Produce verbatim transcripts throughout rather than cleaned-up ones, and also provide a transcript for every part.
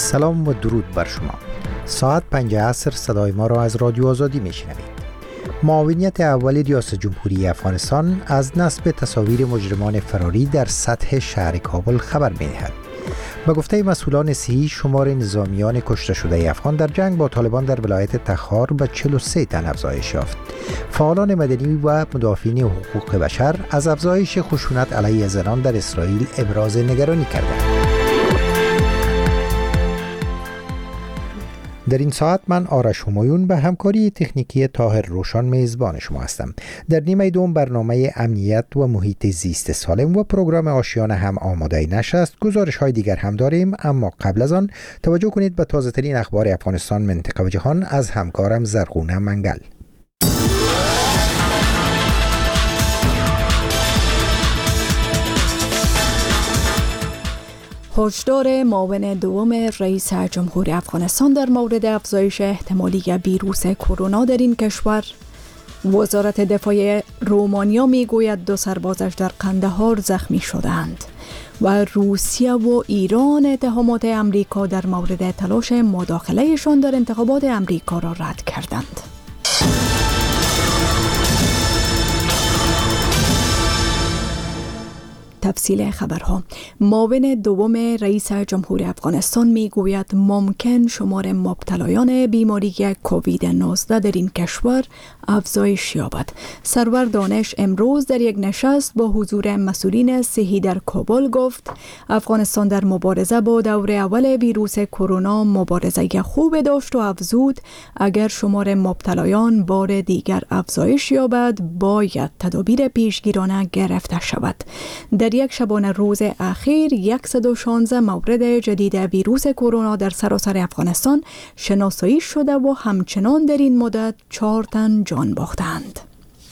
سلام و درود بر شما. ساعت پنج عصر صدای ما را از رادیو آزادی میشنوید. معاونیت اول ریاست جمهوری افغانستان از نصب تصاویر مجرمان فراری در سطح شهر کابل خبر می‌دهد. به گفته مسئولان صحی، شمار نظامیان کشته شده افغان در جنگ با طالبان در ولایت تخار به چهل و سه تن افزایش یافت. فعالان مدنی و مدافعین حقوق بشر از افزایش خشونت علیه زنان در اسرائیل ابراز نگرانی کردند. در این ساعت من آرش همایون به همکاری تکنیکی طاهر روشان میزبان شما هستم. در نیمه دوم برنامه امنیت و محیط زیست سالم و پروگرام آشیانه هم آماده نشست. گزارش های دیگر هم داریم، اما قبل از آن توجه کنید به تازه ترین اخبار افغانستان، منطقه و جهان از همکارم زرغونه منگل. هشدار معاون دوم رئیس جمهور افغانستان در مورد افزایش احتمالی ویروس کرونا در این کشور. وزارت دفاع رومانیا میگوید دو سربازش در قندهار زخمی شدند و روسیه و ایران اتهامات امریکا در مورد تلاش مداخلهشان در انتخابات امریکا را رد کردند. تفصیل خبرها. معاون دوم رئیس جمهور افغانستان میگوید ممکن شمار مبتلایان بیماری کووید نوزده در این کشور افزایش یابد. سرور دانش امروز در یک نشست با حضور مسئولین صحی در کابل گفت افغانستان در مبارزه با دور اول ویروس کرونا مبارزه خوب داشت و افزود اگر شمار مبتلایان بار دیگر افزایش یابد باید تدابیر پیشگیرانه گرفته شود. در یک شبانه روز اخیر صد و شانزده مورد جدید ویروس کرونا در سراسر افغانستان شناسایی شده و همچنان در این مدت چهار تن جان باختند.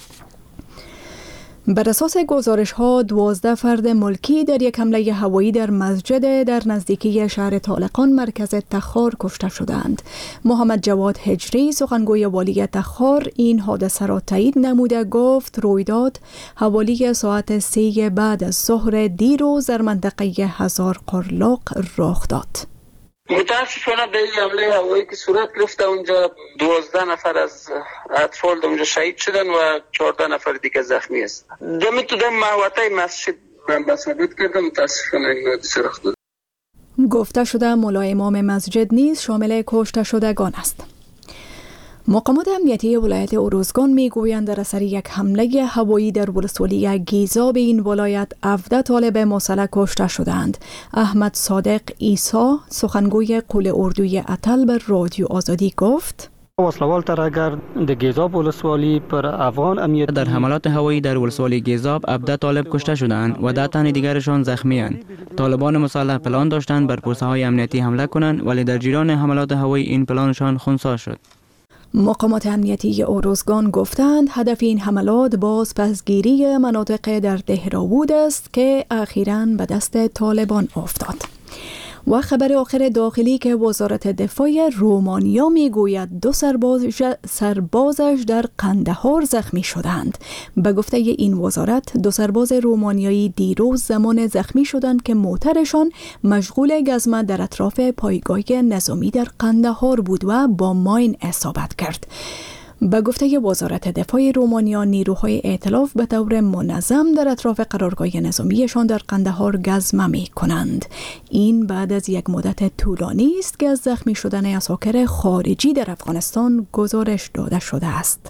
بر اساس گزارش ها دوازده فرد ملکی در یک حمله هوایی در مسجد در نزدیکی شهر طالقان مرکز تخار کشته شدند. محمد جواد هجری سخنگوی والی تخار این حادثه را تایید نموده گفت رویداد حوالی ساعت سه بعد از ظهر دیروز در منطقه هزار قرلاق رخ داد. متاسفانه به این حمله هوایی که صورت گرفته اونجا دوازده نفر از اطفال اونجا شهید شدن و چهارده نفر دیگه زخمی هستند. دمی تو دم محوطه مسجد من ثابت کردم متاسفانه این حادثه رخ داد. گفته شده ملا امام مسجد نیز شامل کشته شدگان است. مقامات امنیتی ولایت اروزگان میگویند در اثر یک حمله هوایی در ولسوالی گیزا به این ولایت هفده طالب مسلح کشته شدند. احمد صادق عیسی سخنگوی قول اردوی اتل به رادیو آزادی گفت وسلوال تر اگر در گیزاب ولسوالی پر افغان امنیت در حملات هوایی در ولسوالی گیزاب هفده طالب کشته شدند و ده تن دیگرشان زخمی اند. طالبان مسلح پلان داشتند بر پوسته های امنیتی حمله کنند ولی در جریان حملات هوایی این پلانشان خنثی شد. مقامات امنیتی اروزگان گفتند هدف این حملات باز پسگیری مناطق در دهراوود است که اخیراً به دست طالبان افتاد. و خبر آخر داخلی که وزارت دفاع رومانیا میگوید دو سرباز سربازش در قندهار زخمی شدند. به گفته این وزارت دو سرباز رومانیایی دیروز زمان زخمی شدند که موترشان مشغول گزمه در اطراف پایگاه نظامی در قندهار بود و با ماین اصابت کرد. به گفته وزارت دفاع رومانیا نیروهای ائتلاف به طور منظم در اطراف قرارگاه نظامیشان در قندهار گزمه می کنند. این بعد از یک مدت طولانی است که از زخمی شدن عساکر خارجی در افغانستان گزارش داده شده است.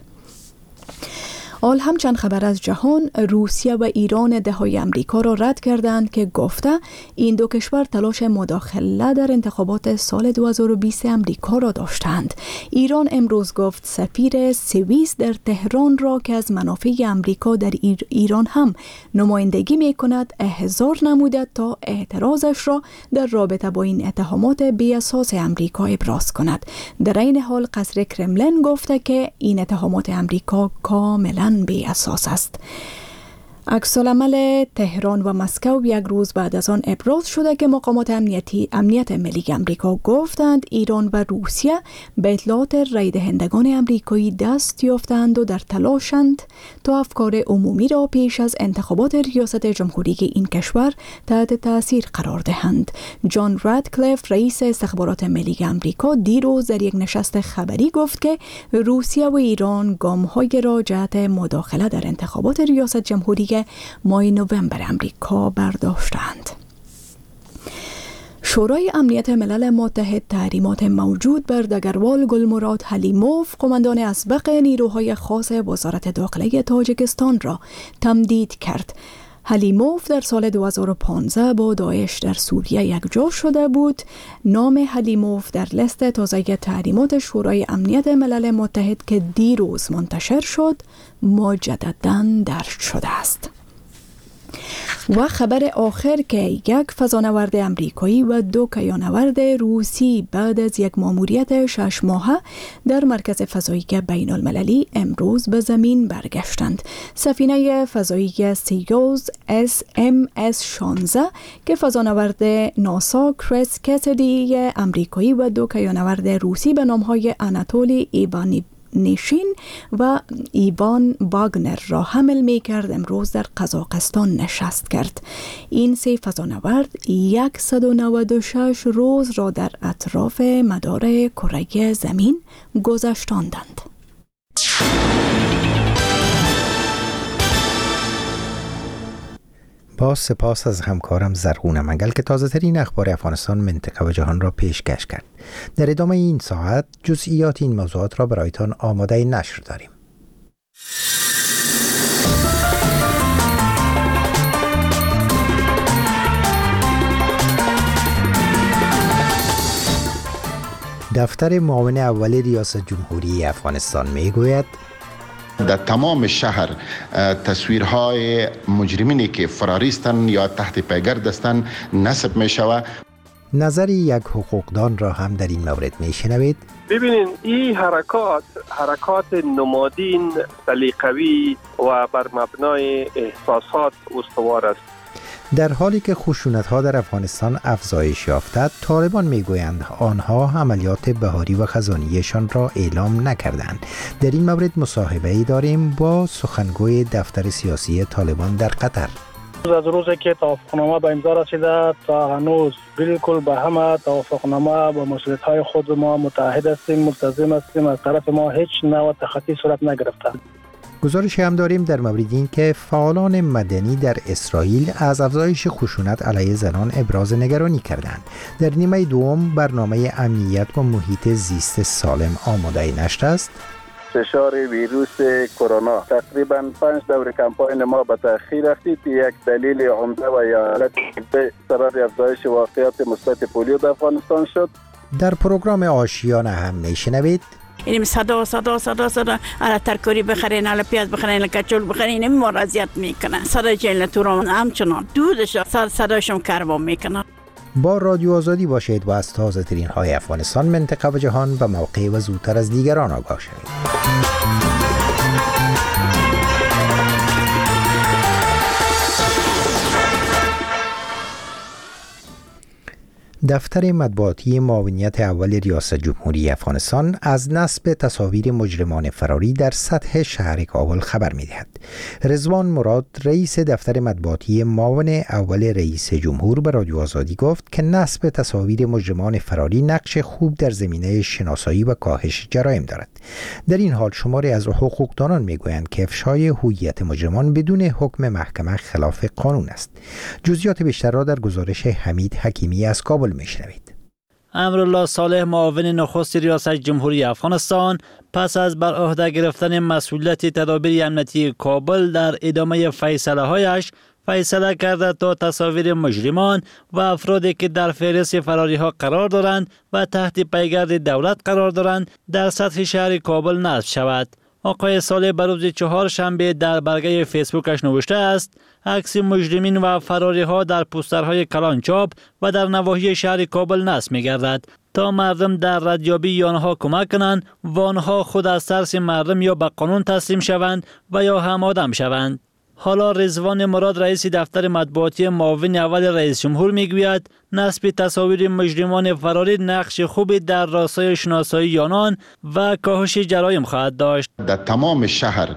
آل همچند خبر از جهان. روسیه و ایران ادعای امریکا را رد کردند که گفته این دو کشور تلاش مداخله در انتخابات سال دو هزار و بیست امریکا را داشتند. ایران امروز گفت سفیر سوئیس در تهران را که از منافع امریکا در ایران هم نمایندگی می کند احضار نموده تا اعتراضش را در رابطه با این اتهامات بی اساس امریکا ابراز کند. در این حال قصر کرملین گفته که این اتهامات امریکا کاملا بی اساس است. عکس‌العمل تهران و مسکو یک روز بعد از آن ابراز شده که مقامات امنیتی امنیت ملی امریکا گفتند ایران و روسیه به اطلاعات رای دهندگان امریکایی دست یافتند و در تلاشند تا افکار عمومی را پیش از انتخابات ریاست جمهوری این کشور تحت تاثیر قرار دهند. جان رادکلیف رئیس استخبارات ملی امریکا دیروز در یک نشست خبری گفت که روسیه و ایران گام‌های را جهت مداخله در انتخابات ریاست جمهوری ماه نوامبر امریکا برداشتند. شورای امنیت ملل متحد تحریمات موجود بر دگروال گلمراد حلیموف قماندان اسبق نیروهای خاص وزارت داخله تاجیکستان را تمدید کرد. حلیموف در سال دو هزار و پانزده با داعش در سوریه یکجا شده بود. نام حلیموف در لیست تازه تحریمات شورای امنیت ملل متحد که دیروز منتشر شد مجدداً درج شده است. و خبر آخر که یک فضانورد امریکایی و دو کیانورد روسی بعد از یک ماموریت شش ماهه در مرکز فضایی بین المللی امروز به زمین برگشتند. سفینه فضایی سیوز اس ام اس شانزده که فضانورد ناسا کریس کسدی امریکایی و دو کیانورد روسی به نامهای آناتولی ایوانی نیشین و ایوان واگنر را حمل می کرد امروز در قزاقستان نشست کرد. این سه فضانورد صد و نود و شش روز را در اطراف مدار کره زمین گذشتاندند. با سپاس از همکارم زرغون منگل که تازه ترین اخبار افغانستان، منطقه و جهان را پیشکش کرد. در ادامه این ساعت جزئیات این موضوعات را برایتان آماده نشر داریم. دفتر معاون اول ریاست جمهوری افغانستان می گوید در تمام شهر تصویرهای مجرمینی که فراریستن یا تحت پیگرد هستند نصب می شود. نظر یک حقوقدان را هم در این مورد می شنوید. ببینین این حرکات حرکات نمادین سلیقوی و بر مبنای احساسات استوار است. در حالی که خشونت‌ها در افغانستان افزایش یافته، طالبان می‌گویند آنها عملیات بهاری و خزانیشان را اعلام نکردند. در این مورد مصاحبه‌ای داریم با سخنگوی دفتر سیاسی طالبان در قطر. از روزی که توافقنامه به امضا رسیده تا هنوز بالکل به همه توافقنامه با مسئولیت‌های خود ما متحد هستیم، ملتزم هستیم. از طرف ما هیچ نوع تخطی صورت نگرفته. گزارشی هم داریم در مورد این که فعالان مدنی در اسرائیل از افزایش خشونت علیه زنان ابراز نگرانی کردند. در نیمه دوم برنامه امنیت و محیط زیست سالم آماده نشر است. انتشار ویروس کرونا تقریبا پنج دور کمپاین ما به تأخیر رفتید. یک دلیل عمده و یا علت سبب افزایش واقعیت مثبت پولیو در افغانستان شد. در پروگرام آشیانه هم میشنوید اینم صدا صدا صدا صدا الا ترکوری بخرین الا پیاز بخرین الا کچول بخرین اینم مرضیت میکنن. صدا جیل تورم همچنان دودش صداشم کربا میکنن. با رادیو آزادی باشید و از تازه ترین های افغانستان، منطقه و جهان و موقع و زودتر از دیگران آگاه شوید. دفتر مطبوعاتی معاونیت اول ریاست جمهوری افغانستان از نصب تصاویر مجرمان فراری در سطح شهر کابل خبر می‌دهد. رضوان مراد رئیس دفتر مطبوعاتی معاون اول رئیس جمهور به رادیو آزادی گفت که نصب تصاویر مجرمان فراری نقش خوب در زمینه شناسایی و کاهش جرایم دارد. در این حال شماری از حقوقدانان می‌گویند که افشای هویت مجرمان بدون حکم محکمه خلاف قانون است. جزئیات بیشتر را در گزارش حمید حکیمی از کابل میشنوید. امرالله صالح معاون نخست ریاست جمهوری افغانستان پس از بر عهده گرفتن مسئولیت تدابیر امنیتی کابل در ادامه فیصله هایش فیصله کرده تا تصاویر مجرمان و افرادی که در فهرست فراری ها قرار دارند و تحت پیگرد دولت قرار دارند در سطح شهر کابل نصب شود. آقای صالح بر روز چهار شنبه در برگه فیسبوکش نوشته است عکس مجرمین و فراری ها در پوسترهای کلانچاپ و در نواحی شهر کابل نصب می گردد تا مردم در ردیابی آنها کمک کنند و آنها خود از ترس مردم یا به قانون تسلیم شوند و یا هم آدم شوند. حالا رضوان مراد رئیس دفتر مطبوعاتی معاون اول رئیس جمهور میگوید نصب تصاویر مجرمان فراری نقش خوبی در راستای شناسایی آنان و کاهش جرایم خواهد داشت. در تمام شهر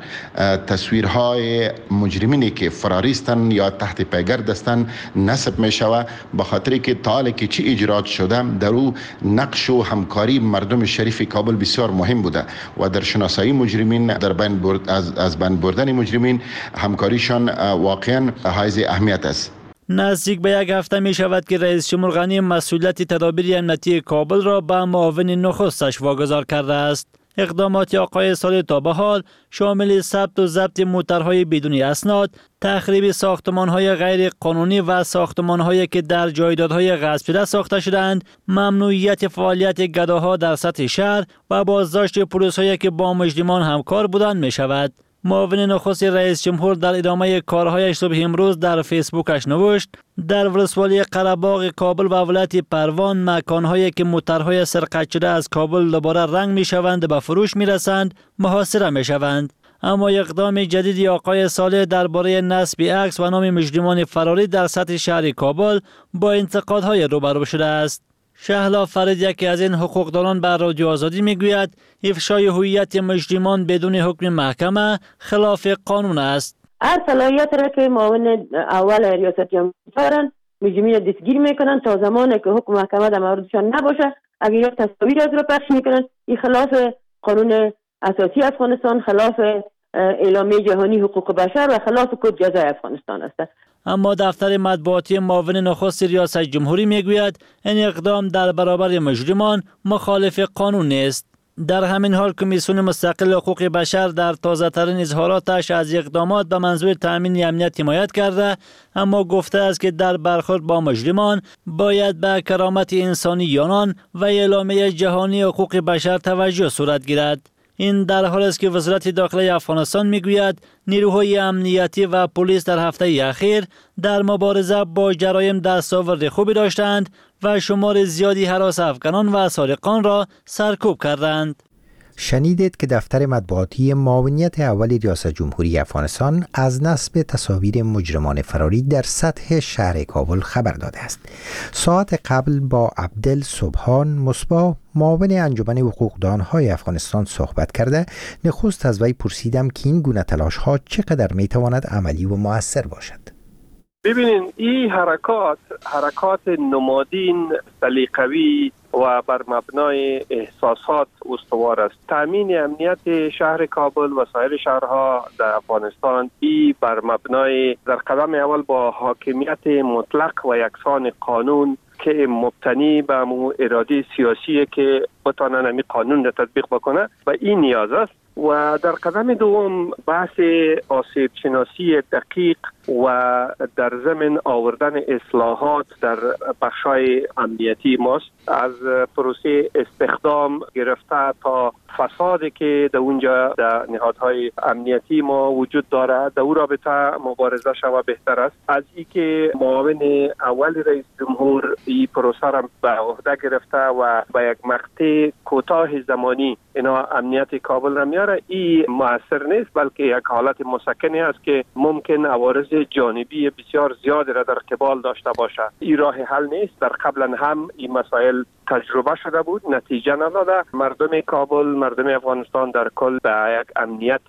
تصویرهای مجرمینی که فراری هستند یا تحت پیگرد هستند نصب می شود، به خاطر که تا حالا که چی اجرات شده در او نقش و همکاری مردم شریف کابل بسیار مهم بوده و در شناسایی مجرمین، در بین برد از از بین بردن مجرمین همکاریشان واقعا حائز اهمیت است. نزدیک به یک هفته می شود که رئیس جمهور غنی مسئولیت تدابیر امنیتی کابل را به معاون نخستش واگذار کرده است. اقدامات آقای صالح تا به حال شامل ثبت و ضبط موترهای بدون اسناد، تخریب ساختمان‌های غیر قانونی و ساختمان‌هایی که در جایدادهای غصب‌شده ساخته شدند، ممنوعیت فعالیت گداها در سطح شهر و بازداشت پلیس‌هایی که با مجرمان همکار بودند می شود. معاون نخست رئیس جمهور در ادامه کارهایش صبح امروز در فیسبوکش نوشت: در ولسوالی قره‌باغ کابل و ولایت پروان مکانهایی که موترهای سرقت شده از کابل دوباره رنگ میشوند به فروش میرسند محاصره میشوند. اما اقدام جدیدی آقای صالح درباره نصب عکس و نام مجرمان فراری در سطح شهر کابل با انتقادهای روبرو شده است. شهلا فرید، یکی از این حقوقدانان، بر رادیو آزادی میگوید افشای هویت مجرمان بدون حکم محکمه خلاف قانون است. هر صلاحیت را که معاون اول ریاست جمهوری دارن مجرمین دستگیر میکنن تا زمانی که حکم محکمه در موردشان نباشه. اگر یک تصاویر از را پخش میکنن، این خلاف قانون اساسی افغانستان، خلاف اعلامیه جهانی حقوق بشر و خلاف کد جزای افغانستان است. اما دفتر مطبوعاتی معاون نخست ریاست جمهوری میگوید این اقدام در برابر مجرمان مخالف قانون نیست. در همین حال کمیسیون مستقل حقوق بشر در تازه ترین اظهاراتش از اقدامات به منظور تامین امنیت حمایت کرده، اما گفته است که در برخورد با مجرمان باید به کرامت انسانی آنان و اعلامیه جهانی حقوق بشر توجه صورت گیرد. این در حالی است که وزارت داخلی افغانستان میگوید نیروهای امنیتی و پلیس در هفته اخیر در مبارزه با جرایم دستاورد خوبی داشتند و شمار زیادی هراس افغانان و سارقان را سرکوب کردند. شنیدید که دفتر مطبوعاتی معاونیت اول ریاست جمهوری افغانستان از نصب تصاویر مجرمان فراری در سطح شهر کابل خبر داده است. ساعت قبل با عبدل سبحان مصباح، معاون انجمن حقوقدانهای افغانستان صحبت کرده، نخست از وی پرسیدم که این گونه تلاش‌ها چقدر میتواند عملی و مؤثر باشد. ببینین، این حرکات حرکات نمادین، سلیقوی و بر مبنای احساسات استوار است. تامین امنیت شهر کابل و سایر شهرها در افغانستان ای بر مبنای در قدم اول با حاکمیت مطلق و یکسان قانون که مبتنی به مو اراده سیاسی که بتانن این قانون را تطبیق بکنه و این نیاز است. و در قدم دوم بحث آسیب شناسی دقیق و در ضمن آوردن اصلاحات در بخشای امنیتی ماست، از پروسه استخدام گرفته تا فسادی که در اونجا در نهادهای امنیتی ما وجود داره در او رابطه مبارزه شود بهتر است. از ای که معاون اول رئیس جمهور این پروسه را به عهده گرفته و به یک مقطع کوتاه زمانی اینا امنیت کابل را میاره، این مؤثر نیست، بلکه یک حالت مسکنی است که ممکن عوارض جانبی بسیار زیادی را در قبال داشته باشه. این راه حل نیست. در قبلا هم این مسائل تجربه شده بود، نتیجه نداده. مردم کابل، مردم افغانستان در کل به یک امنیت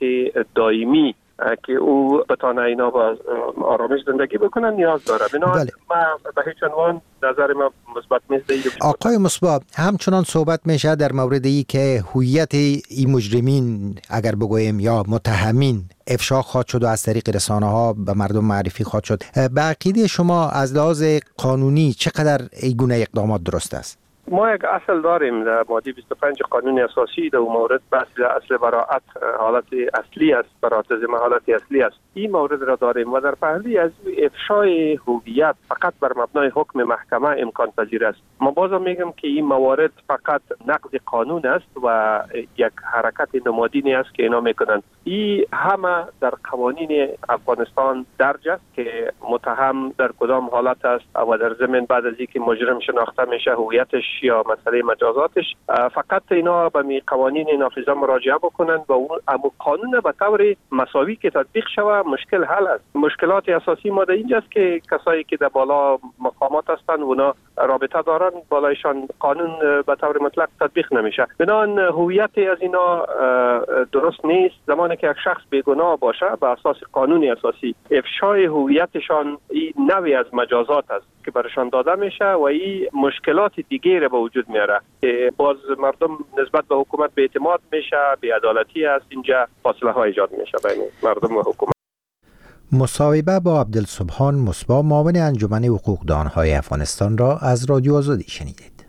دائمی که او بتانه اینا با آرامش زندگی بکنن نیاز داره. بنابراین ما به هیچ عنوان نظر ما مثبت نیست. آقای مصباح، همچنان صحبت میشه در مورد ای که هویت این مجرمین اگر بگویم یا متهمین افشا خواهد شد و از طریق رسانه ها به مردم معرفی خواهد شد. به عقیده شما از لحاظ قانونی چقدر این گونه اقدامات درست است؟ ما یک اصل داریم در ماده بیست و پنج قانون اساسی در مورد بحث اصل براءت حالت اصلی است، براءت ذمه حالت اصلی است. این مورد را داریم و در پهلوی از افشای هویت فقط بر مبنای حکم محکمه امکان پذیر است. ما بازم میگم که این موارد فقط نقض قانون است و یک حرکت نمادینی است که اینا میکنند. این همه در قوانین افغانستان درج است که متهم در کدام حالت است و در ضمن بعد از اینکه مجرم شناخته میشه هویتش یا مسئله مجازاتش، فقط اینا به می قوانین نافذه مراجعه بکنند و اون قانون به طور مساوی که تطبیق شود مشکل حل است. مشکلات اساسی ما در اینجاست که کسایی که در بالا مقامات هستند اونا رابطه دارن بالایشان قانون به طور مطلق تطبیق نمیشه. بنابراین هویت از اینا درست نیست. زمانی که یک شخص بیگناه باشه به اساس قانون اساسی افشای هویتشان این نوعی از مجازات است که برشان داده میشه و این مشکلات دیگه را به وجود میاره که باز مردم نسبت به حکومت به اعتماد میشه، بی‌عدالتی است، اینجا فاصله ها ایجاد میشه بین مردم و حکومت. مصاحبه با عبدالسبحان مصباح، معاون انجمن حقوقدانهای افغانستان را از رادیو آزادی شنیدید.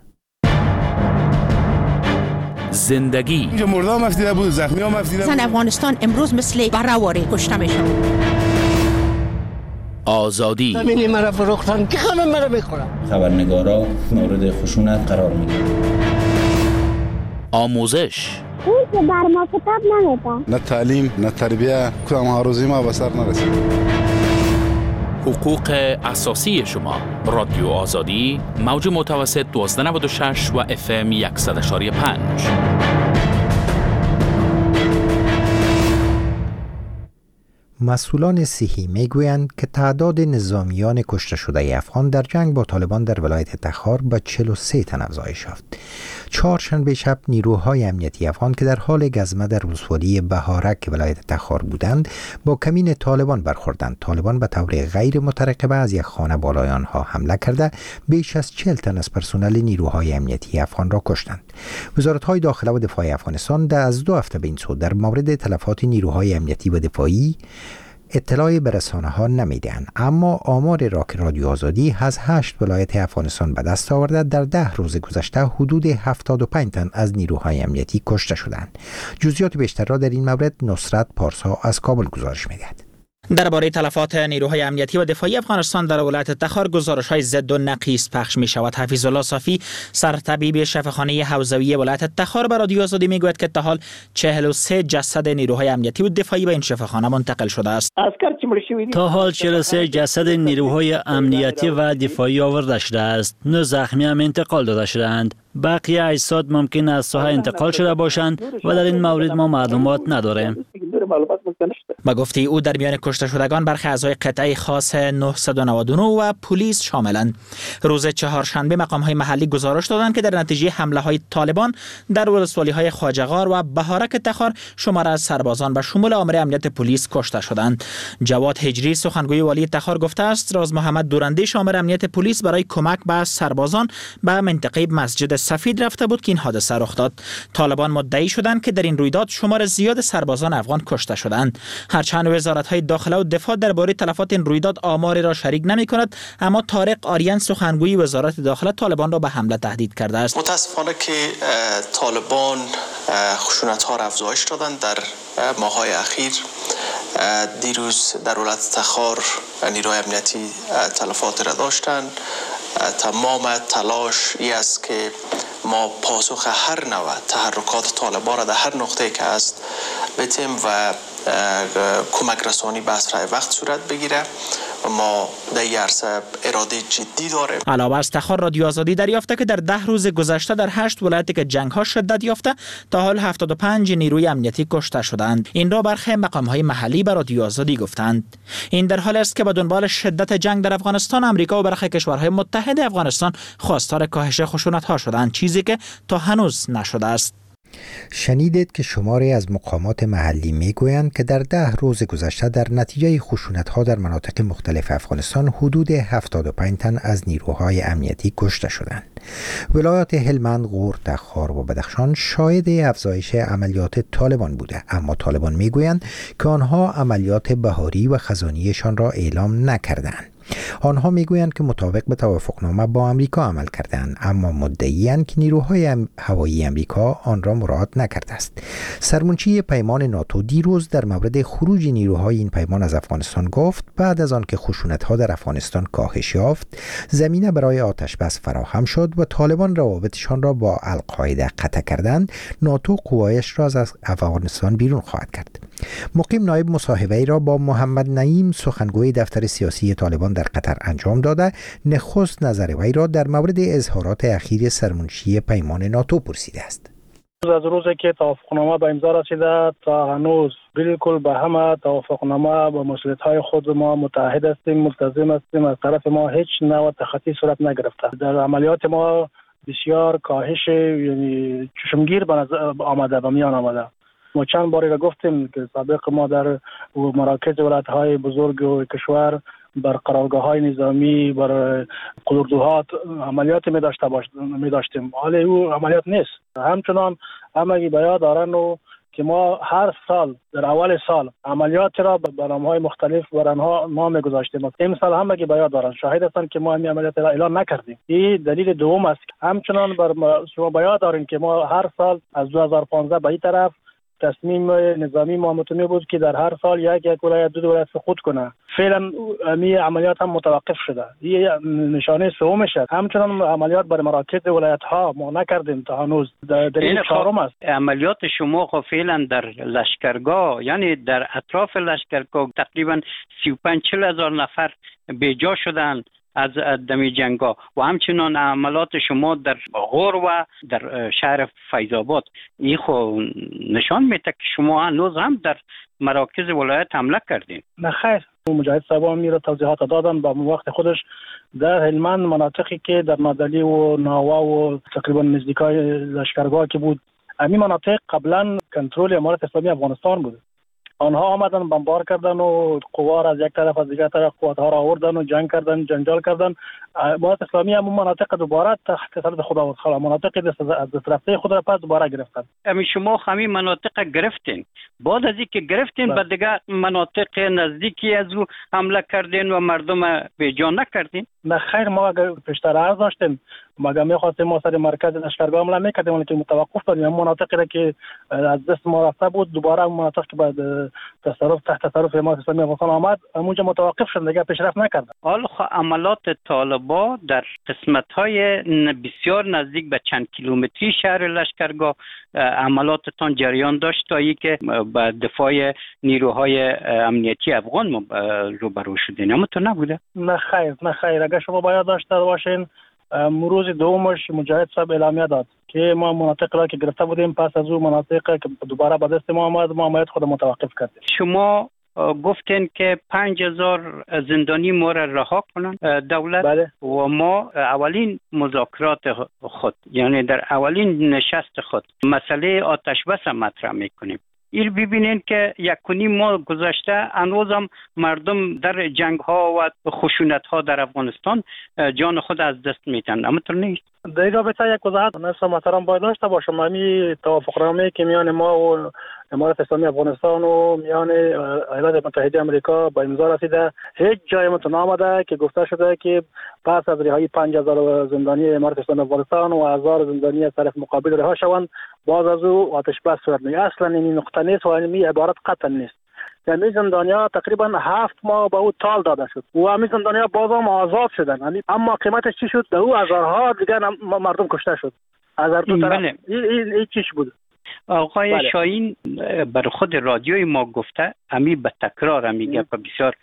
زندگی اینجا مردا مفتیده بود، زخمی ها مفتیده بود. زن افغانستان امروز مثل برهواری کشته میشه. آزادی همینی مرا فروختن که خانم مرا میخورم. خبرنگارا مورد خشونت قرار میگیرن. آموزش اون که بر ما کتاب نمیده. نه تعلیم نه تربیه، کدام ها روزی ما به سر نرسید. حقوق اساسی شما. رادیو آزادی، موج متوسط دوازده نود و شش و اف ام صد و یک و پنج. مسئولان صحی میگویند که تعداد نظامیان کشته شده افغان در جنگ با طالبان در ولایت تخار به چهل و سه تن افزایش یافت. چهارشنبه شب نیروهای امنیتی افغان که در حال گزمه در ولسوالی بهارک ولایت تخار بودند با کمین طالبان برخوردند. طالبان به طور غیر مترقبه از یک خانه بالای آنها حمله کرده بیش از چهل تن از پرسنل نیروهای امنیتی افغان را کشتند. وزارت‌های داخله و دفاع افغانستان در از دو هفته به این سو در مورد تلفات نیروهای امنیتی و دفاعی اطلاعی به رسانه‌ها نمیدهند، اما آمار را که رادیو آزادی از هشت ولایت افغانستان به دست آورده در ده روز گذشته حدود هفتاد و پنج تن از نیروهای امنیتی کشته شدند. جزئیات بیشتر را در این مورد نصرت پارسا از کابل گزارش می‌دهد. درباره تلفات نیروهای امنیتی و دفاعی افغانستان در ولایت تخار گزارش‌های ضد و نقیض پخش می‌شود. حفیظ الله صافی، سرطبیب شفاخانه حوزوی ولایت تخار، به رادیو آزادی میگوید که تا حال چهل و سه جسد نیروهای امنیتی و دفاعی به این شفاخانه منتقل شده است. تا حال چهل و سه جسد نیروهای امنیتی و دفاعی آورده شده است. نه زخمی هم انتقال داده شدند. بقیه اجساد ممکن است ساحه انتقال شده باشند و در این مورد ما معلومات نداریم. با گفته او در میان کشته شدگان برخی اعضای قطعه خاص نهصد و نود و نه و پلیس شاملند. روز چهارشنبه مقام‌های محلی گزارش دادند که در نتیجه حمله‌های طالبان در ولسوالی‌های خواجه‌غار و بهارک تخار شمار از سربازان به شمول آمر امنیت پلیس کشته شدند. جواد هجری، سخنگوی والی تخار، گفته است راز محمد دورندیش آمر امنیت پلیس برای کمک به سربازان به منطقه مسجد سفید رفته بود که این حادثه رخ داد. طالبان مدعی شدند که در این رویداد شمار زیاد سربازان افغان کشته شدند. هرچند وزارت‌های داخله و دفاع درباره تلفات این رویداد آماری را شریک نمی‌کند، اما طارق آریان، سخنگوی وزارت داخله، طالبان را به حمله تهدید کرده است. متاسفانه که طالبان خشونت‌ها را افزایش دادند در ماه‌های اخیر. دیروز در ولایت تخار نیروهای امنیتی تلفات را داشتند. تمام تلاش ای است که ما پاسخ هر نوع تحرکات طالبان را در هر نقطه که است بتیم و کمک رسانی به اسرع وقت صورت بگیره. ما در این عرصه اراده جدی داریم. علاوه از تخار، رادیو آزادی دریافته که در ده روز گذشته در هشت ولایتی که جنگ ها شدت یافته تا حال هفتاد و پنج نیروی امنیتی کشته شدند. این را برخی مقام های محلی به رادیو آزادی گفتند. این در حالی است که به دنبال شدت جنگ در افغانستان، امریکا و برخی کشورهای متحد افغانستان خواستار کاهش خشونت ها شدند، چیزی که تا هنوز نشده است. شنیدید که شماری از مقامات محلی میگویند که در ده روز گذشته در نتیجه خشونت‌ها در مناطق مختلف افغانستان حدود هفتاد و پنج تن از نیروهای امنیتی کشته شدند. ولایات هلمند، غور، تخار و بدخشان شاهد افزایش عملیات طالبان بوده، اما طالبان میگویند که آنها عملیات بهاری و خزانیشان را اعلام نکردند. آنها میگویند که مطابق به توافقنامه با امریکا عمل کردند، اما مدعی‌اند که نیروهای هوایی امریکا آن را مراعات نکرده است. سرمنشی پیمان ناتو دیروز در مورد خروج نیروهای این پیمان از افغانستان گفت بعد از آن که خشونت‌ها در افغانستان کاهش یافت، زمینه برای آتش بس فراهم شد و طالبان روابطشان را با القاعده قطع کردند، ناتو قوایش را از افغانستان بیرون خواهد کرد. مقیم نایب مصاحبه ای را با محمد نعیم سخنگوی دفتر سیاسی طالبان در قطر انجام داده، نخست نظر وی را در مورد اظهارات اخیر سرمنشی پیمان ناتو پرسیده است. از روزی که توافقنامه به امضا رسیده تا هنوز بالکل به همه توافقنامه با مسئولیت‌های خود ما متحد هستیم، ملتزم هستیم. از طرف ما هیچ نوع تخطی صورت نگرفته. در عملیات ما بسیار کاهش یعنی چشمگیر به نظر آمده و میان آمده. ما چند باری را گفتیم که سابق ما در مراکز ولایت‌های بزرگ و کشور بر قرارگاه‌های نظامی، بر قلدرات عملیات می داشته باش می داشتیم. حالا او عملیات نیست. همچنان همگی به یاد دارن و که ما هر سال در اول سال عملیات را به برنامه‌های مختلف بر آنها نام گذاشتیم. این سال همگی به یاد دارن، شاهد هستند که ما این عملیات را اعلان نکردیم. این دلیل دوم است. همچنان بر شما به یاد دارین که ما هر سال از دو هزار و پانزده به این طرف تصمیم نظامی ما متمی بود که در هر سال یک یک ولایت دو ولایت سقوط کنه. فعلا می عملیات هم متوقف شده. این نشانه سومش است. همچنان عملیات بر مراکز ولایت ها ما نکردیم تا هنوز. دلیل چهارم است. عملیات شما خب فعلا در لشکرگاه، یعنی در اطراف لشکرگاه تقریبا سی و پنج چهل هزار نفر بیجا شدند از دمی جنگا و همچنان عملات شما در غور و در شهر فیض‌آباد. این خو نشان میده که شما هنوز هم در مراکز ولایت حمله کردین. نه خیر، مجاهد صاحبان میره توضیحات دادن با وقت خودش. در هلمند مناطقی که در نادلی و ناوا و تقریبا نزدیکای لشکرگاه که بود، همین مناطق قبلا کنترل امارت اسلامی افغانستان بود. آنها آمدن بمبار کردن و قوا از یک طرف از دیگر طرف قوت‌ها را آوردن و جنگ کردن، جنجال کردن. امارت اسلامی هم مناطق دوباره تحت تسلط خود آورد. مناطق دست رفته خود را پس دوباره گرفتن. امی شما همین مناطق گرفتین. بعد از اینکه گرفتین به دیگر مناطق نزدیکی از او حمله کردین و مردم بیجان نکردین؟ نه خیر، ما اگر پیشتر عرض داشتیم، مگر می‌خواستیم ما سر مرکز لشکرگاه حمله می‌کردیم ولی که متوقف کردیم. مناطقی را که از دست ما رفته بود دوباره مناطق که بعد تصرف تحت تصرف امارت اسلامی افغانستان آمد اونجا متوقف شد، دیگه پیشرفت نکرد. حالا عملات طالبان در قسمت‌های بسیار نزدیک به چند کیلومتری شهر لشکرگاه عملاتتان جریان داشت تا اینکه به دفاع نیروهای امنیتی افغان روبرو شدین. اما تو نبوده؟ نه خیر، نه خیر. اگر شما باید داشته باشین، روز دومش مجاهد صاحب اعلامیه داد که ما مناطق را که گرفته بودیم پس از اون مناطق که دوباره به دست ما آمد ما عملیات خود متوقف کردیم. شما گفتین که پنج هزار زندانی ما را رها کنن دولت. بله. و ما اولین مذاکرات خود، یعنی در اولین نشست خود مسئله آتش بس مطرح میکنیم. این ببینین که یک کنی ما گذشته هنوزم مردم در جنگ ها و خشونت ها در افغانستان جان خود از دست میتن. اما تو نیست. در این رابطه یک وضاحت نفس محترم باید داشته باشم. همین توافقنامه که میان ما و امارت اسلامی افغانستان و میان ایالات متحده آمریکا با امضا رسیده، هیچ جای متن آمده که گفته شده که پس از رهایی پنج هزار زندانی امارت اسلامی افغانستان و هزار زندانی از طرف مقابل رها شوند باز از او آتش بس صورت میگیرد. اصلا این نقطه نیست و این عبارت قطعا نیست. یعنی زندانیا تقریبا هفت ماه به او تال داده شد و همین زندانیا باز هم آزاد شدن. اما قیمتش چی شد؟ به او هزارها دیگر مردم کشته شد. هزار دو طرف. این این این چیش بود؟ آقای بله. شاهین بر خود رادیوی ما گفته، امی به تکرار میگه بسیار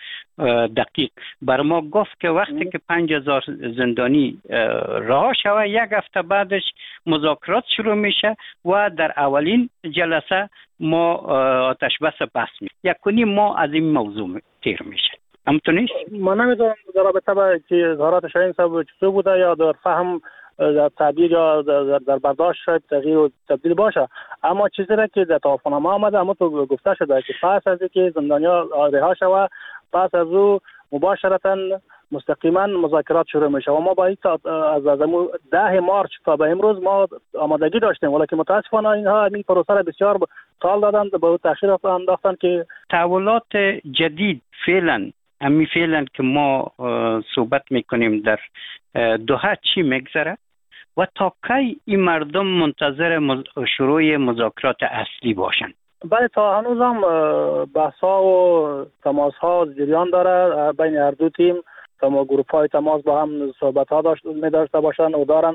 دقیق بر ما گفت که وقتی که پنج هزار زندانی رها شوه یک هفته بعدش مذاکرات شروع میشه و در اولین جلسه ما آتش بس بس می یک کنی ما از این موضوع تیر میشه. همونطور نیست؟ ما نمیدونم در رابطه با که اظهارات شاهین صاحب چطور بوده یا در فهم در تعبیر یا در, در برداشت شاید تغییر و تبدیل باشه، اما چیزی را که در توافقنامه آمده اما تو گفته شده که پس از اینکه زندانیا رها شوه پس از او مباشرتا مستقیما مذاکرات شروع میشه و ما با از از ده مارچ تا به امروز ما آمادگی داشتیم ولی که متاسفانه اینها این پروسه را بسیار طال دادن به تاخیر انداختن که تحولات جدید فعلا امی فعلا که ما صحبت میکنیم در دوحه چی میگذره و تا کی این مردم منتظر مز... شروع مذاکرات اصلی باشن؟ بله تا هنوز هم بحث‌ها و تماس‌ها جریان داره بین هر دو تیم. تا ما گروپ های تماس با هم صحبت ها داشت می داشته باشن و دارن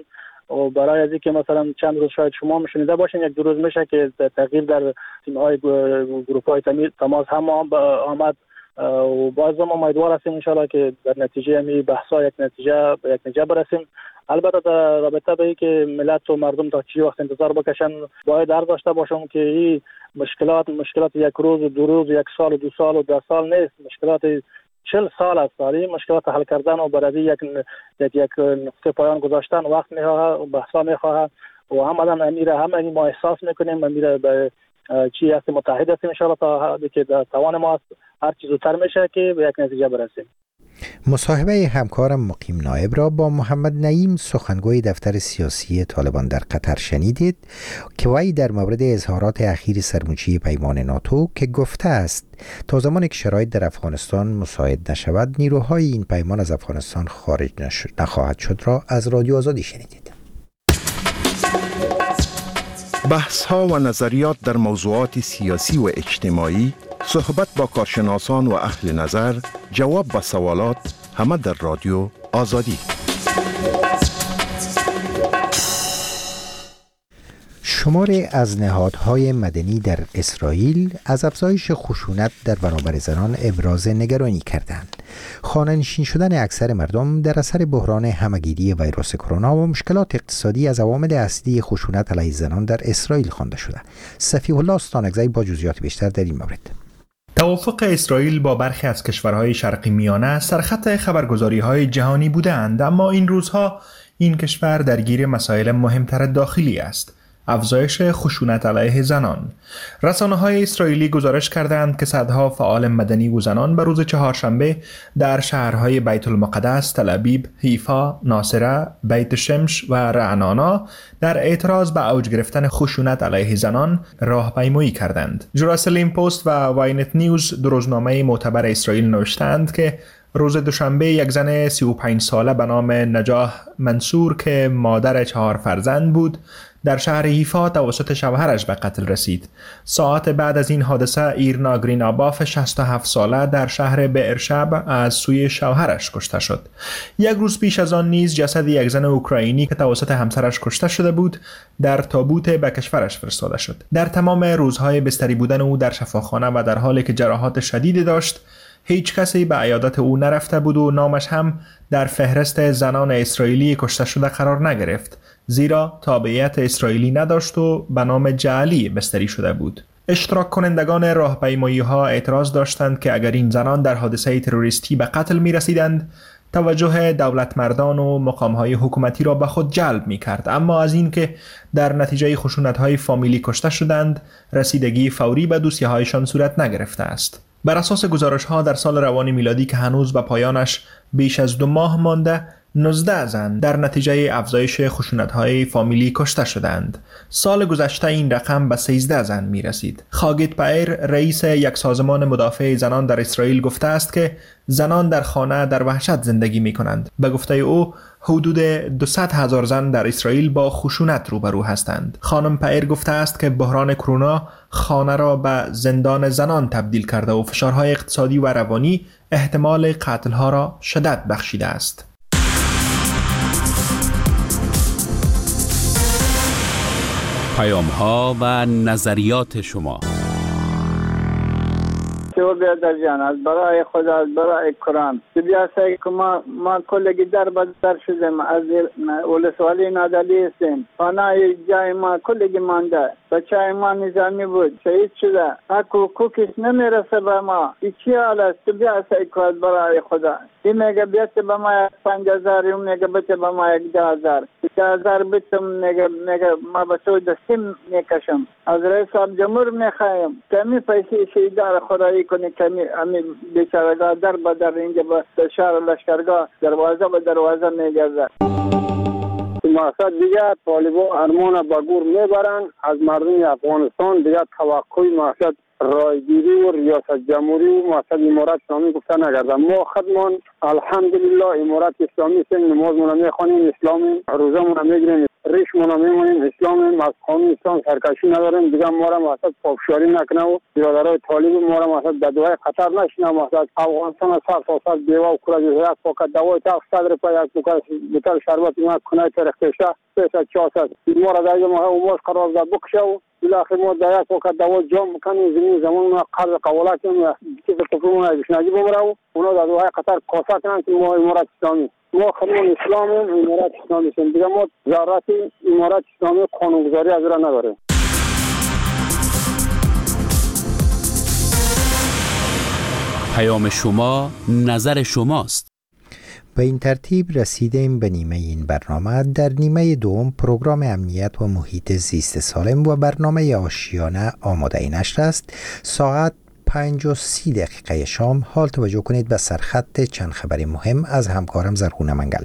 و برای از اینکه مثلا چند روز شاید شما مشنیده باشین یک دو روز میشه که تغییر در تیم‌های گروپ‌های تماس هم آمد و باز ما امیدوار هستیم ان شاءالله که در نتیجه می بحث‌ها یک نتیجه یک نتیجه برسیم. البته در رابطه به اینکه ملت و مردم تا چی وقت انتظار بکشن باید در داشته باشم که این مشکلات مشکلات یک روز و دو روز یک سال و دو سال و ده سال نیست، مشکلات چهل سال است. این مشکلات حل کردن و برای یک یک یک نقطه پایان گذاشتن وقت میخواه و بحثا میخواه و هم آدم امیره هم این ما احساس میکنیم امیره به چی هست متحد هستیم ان شاءالله تا که در توان ما هر چیز زودتر میشه که به یک نتیجه برسیم. مصاحبه همکارم مقیم نایب را با محمد نعیم سخنگوی دفتر سیاسی طالبان در قطر شنیدید که وی در مورد اظهارات اخیر سرموچی پیمان ناتو که گفته است تا زمانی که شرایط در افغانستان مساعد نشود نیروهای این پیمان از افغانستان خارج نخواهد شد را از رادیو آزادی شنیدید. بحث ها و نظریات در موضوعات سیاسی و اجتماعی، صحبت با کارشناسان و اهل نظر، جواب به سوالات، همه در رادیو آزادی. شماری از نهادهای مدنی در اسرائیل از افزایش خشونت در برابر زنان ابراز نگرانی کردند. خانه‌نشین شدن اکثر مردم در اثر بحران همه‌گیری ویروس کرونا و مشکلات اقتصادی از عوامل اصلی خشونت علیه زنان در اسرائیل خوانده شده. صفیح الله استانکزی با جزئیات بیشتر در این مورد. توافق اسرائیل با برخی از کشورهای شرقی میانه سرخط خبرگزاری‌های جهانی بودند، اما این روزها این کشور درگیر مسائل مهمتر داخلی است: افزایش خشونت علیه زنان. رسانه‌های اسرائیلی گزارش کردند که صدها فعال مدنی و زنان به روز چهارشنبه در شهرهای بیت المقدس، تل ابیب، حیفا، ناصره، بیت شمش و رعنانا در اعتراض به اوج گرفتن خشونت علیه زنان راهپیمایی کردند. جراسلیم پست و واینت نیوز، دو روزنامه معتبر اسرائیل، نوشتند که روز دوشنبه یک زن سی و پنج ساله به نام نجاح منصور که مادر چهار فرزند بود در شهر حیفا توسط شوهرش به قتل رسید. ساعت بعد از این حادثه ایرنا گریناباف شصت و هفت ساله در شهر بئرشب از سوی شوهرش کشته شد. یک روز پیش از آن نیز جسد یک زن اوکراینی که توسط همسرش کشته شده بود در تابوت به کشورش فرستاده شد. در تمام روزهای بستری بودن او در شفاخانه و در حالی که جراحات شدیدی داشت، هیچ کسی به عیادت او نرفته بود و نامش هم در فهرست زنان اسرائیلی کشته شده قرار نگرفت، زیرا تابعیت اسرائیلی نداشت و به نام جعلی بستری شده بود. اشتراک کنندگان راهپیمایی ها اعتراض داشتند که اگر این زنان در حادثه تروریستی به قتل می رسیدند، توجه دولت مردان و مقامهای حکومتی را به خود جلب می کرد، اما از این که در نتیجه خشونت های فامیلی کشته شدند، رسیدگی فوری به دوسیه هایشان صورت نگرفته است. بر اساس گزارش ها در سال روان میلادی که هنوز به پایانش بیش از دو ماه مانده، نوزده زن در نتیجه افزایش خشونت‌های فامیلی کشته شدند. سال گذشته این رقم به سیزده زن می رسید. خاگیت پایر، رئیس یک سازمان مدافع زنان در اسرائیل، گفته است که زنان در خانه در وحشت زندگی می کنند. به گفته او حدود دویست هزار زن در اسرائیل با خشونت روبرو هستند. خانم پایر گفته است که بحران کرونا خانه را به زندان زنان تبدیل کرده و فشارهای اقتصادی و روانی احتمال قتل‌ها را شدت بخشیده است. پیام ها و نظریات شما. تو بیادر جان، از برای خدا، از برای قرآن بیا سعی که ما ما کلگی در بدر شدیم، از ولسوالی نادلی هستیم. خانه جای ما کلگی مانده، بچه ما نظامی بود، شهید شده، حق و حقوقش نمیرسه به ما. این چی حال است؟ تو بیا سعی که از برای خدا. این میگه بیت به ما پنج هزار، اون میگه بیت به ما یک ده هزار. ده هزار بیتم میگه میگه ما به تو دستیم میکشم. از رئیس صاحب جمهور میخوایم کمی پیسی شهیدار خدایی کنی، کمی امی بیچارگاه در بدر اینجا به شهر لشکرگاه دروازه به دروازه میگرده. مقصد دیگه طالبان ارمان با گور میبرن، از مردم افغانستان دیگه توقعی مقصد رایگیری و ریاست جمهوری و مؤسسه امارت اسلامی گفته نگردم. ما خودمان الحمدلله امارت اسلامی هستیم، نماز مون میخوانیم اسلامی، روزه مون میگیریم، ریش مون میمونیم اسلامی، از قانون اسلام سرکشی نداریم. دیگه ما را مؤسسه پافشاری نکنه و برادرای طالب ما را مؤسسه در دوای خطر نشینه. مؤسسه افغانستان سر تا سر دیوا و کره یک پاکت دوای تا صد روپیه یک پاکت بوتل شربت ما کنه ترختشه سه چهارصد ما را در ما و قرار داد بکشه و بالاخره ما در یک وقت دوا جام میکنیم زمین زمان ما قرض قوالت که تفرمون از بشناجی ببره و اونا در دوهای قطر کاسا کنن که ما امارت اسلامی ما خانون اسلام امارت اسلامی هستیم. دیگه ما ضرورت امارت اسلامی قانونگذاری از را نداریم. پیام شما نظر شماست. به این ترتیب رسیدیم به نیمه این برنامه. در نیمه دوم پروگرام امنیت و محیط زیست سالم و برنامه آشیانه آماده نشر است. ساعت پنج و سی دقیقه شام. حال توجه کنید به سرخط چند خبر مهم از همکارم زرخونه منگل.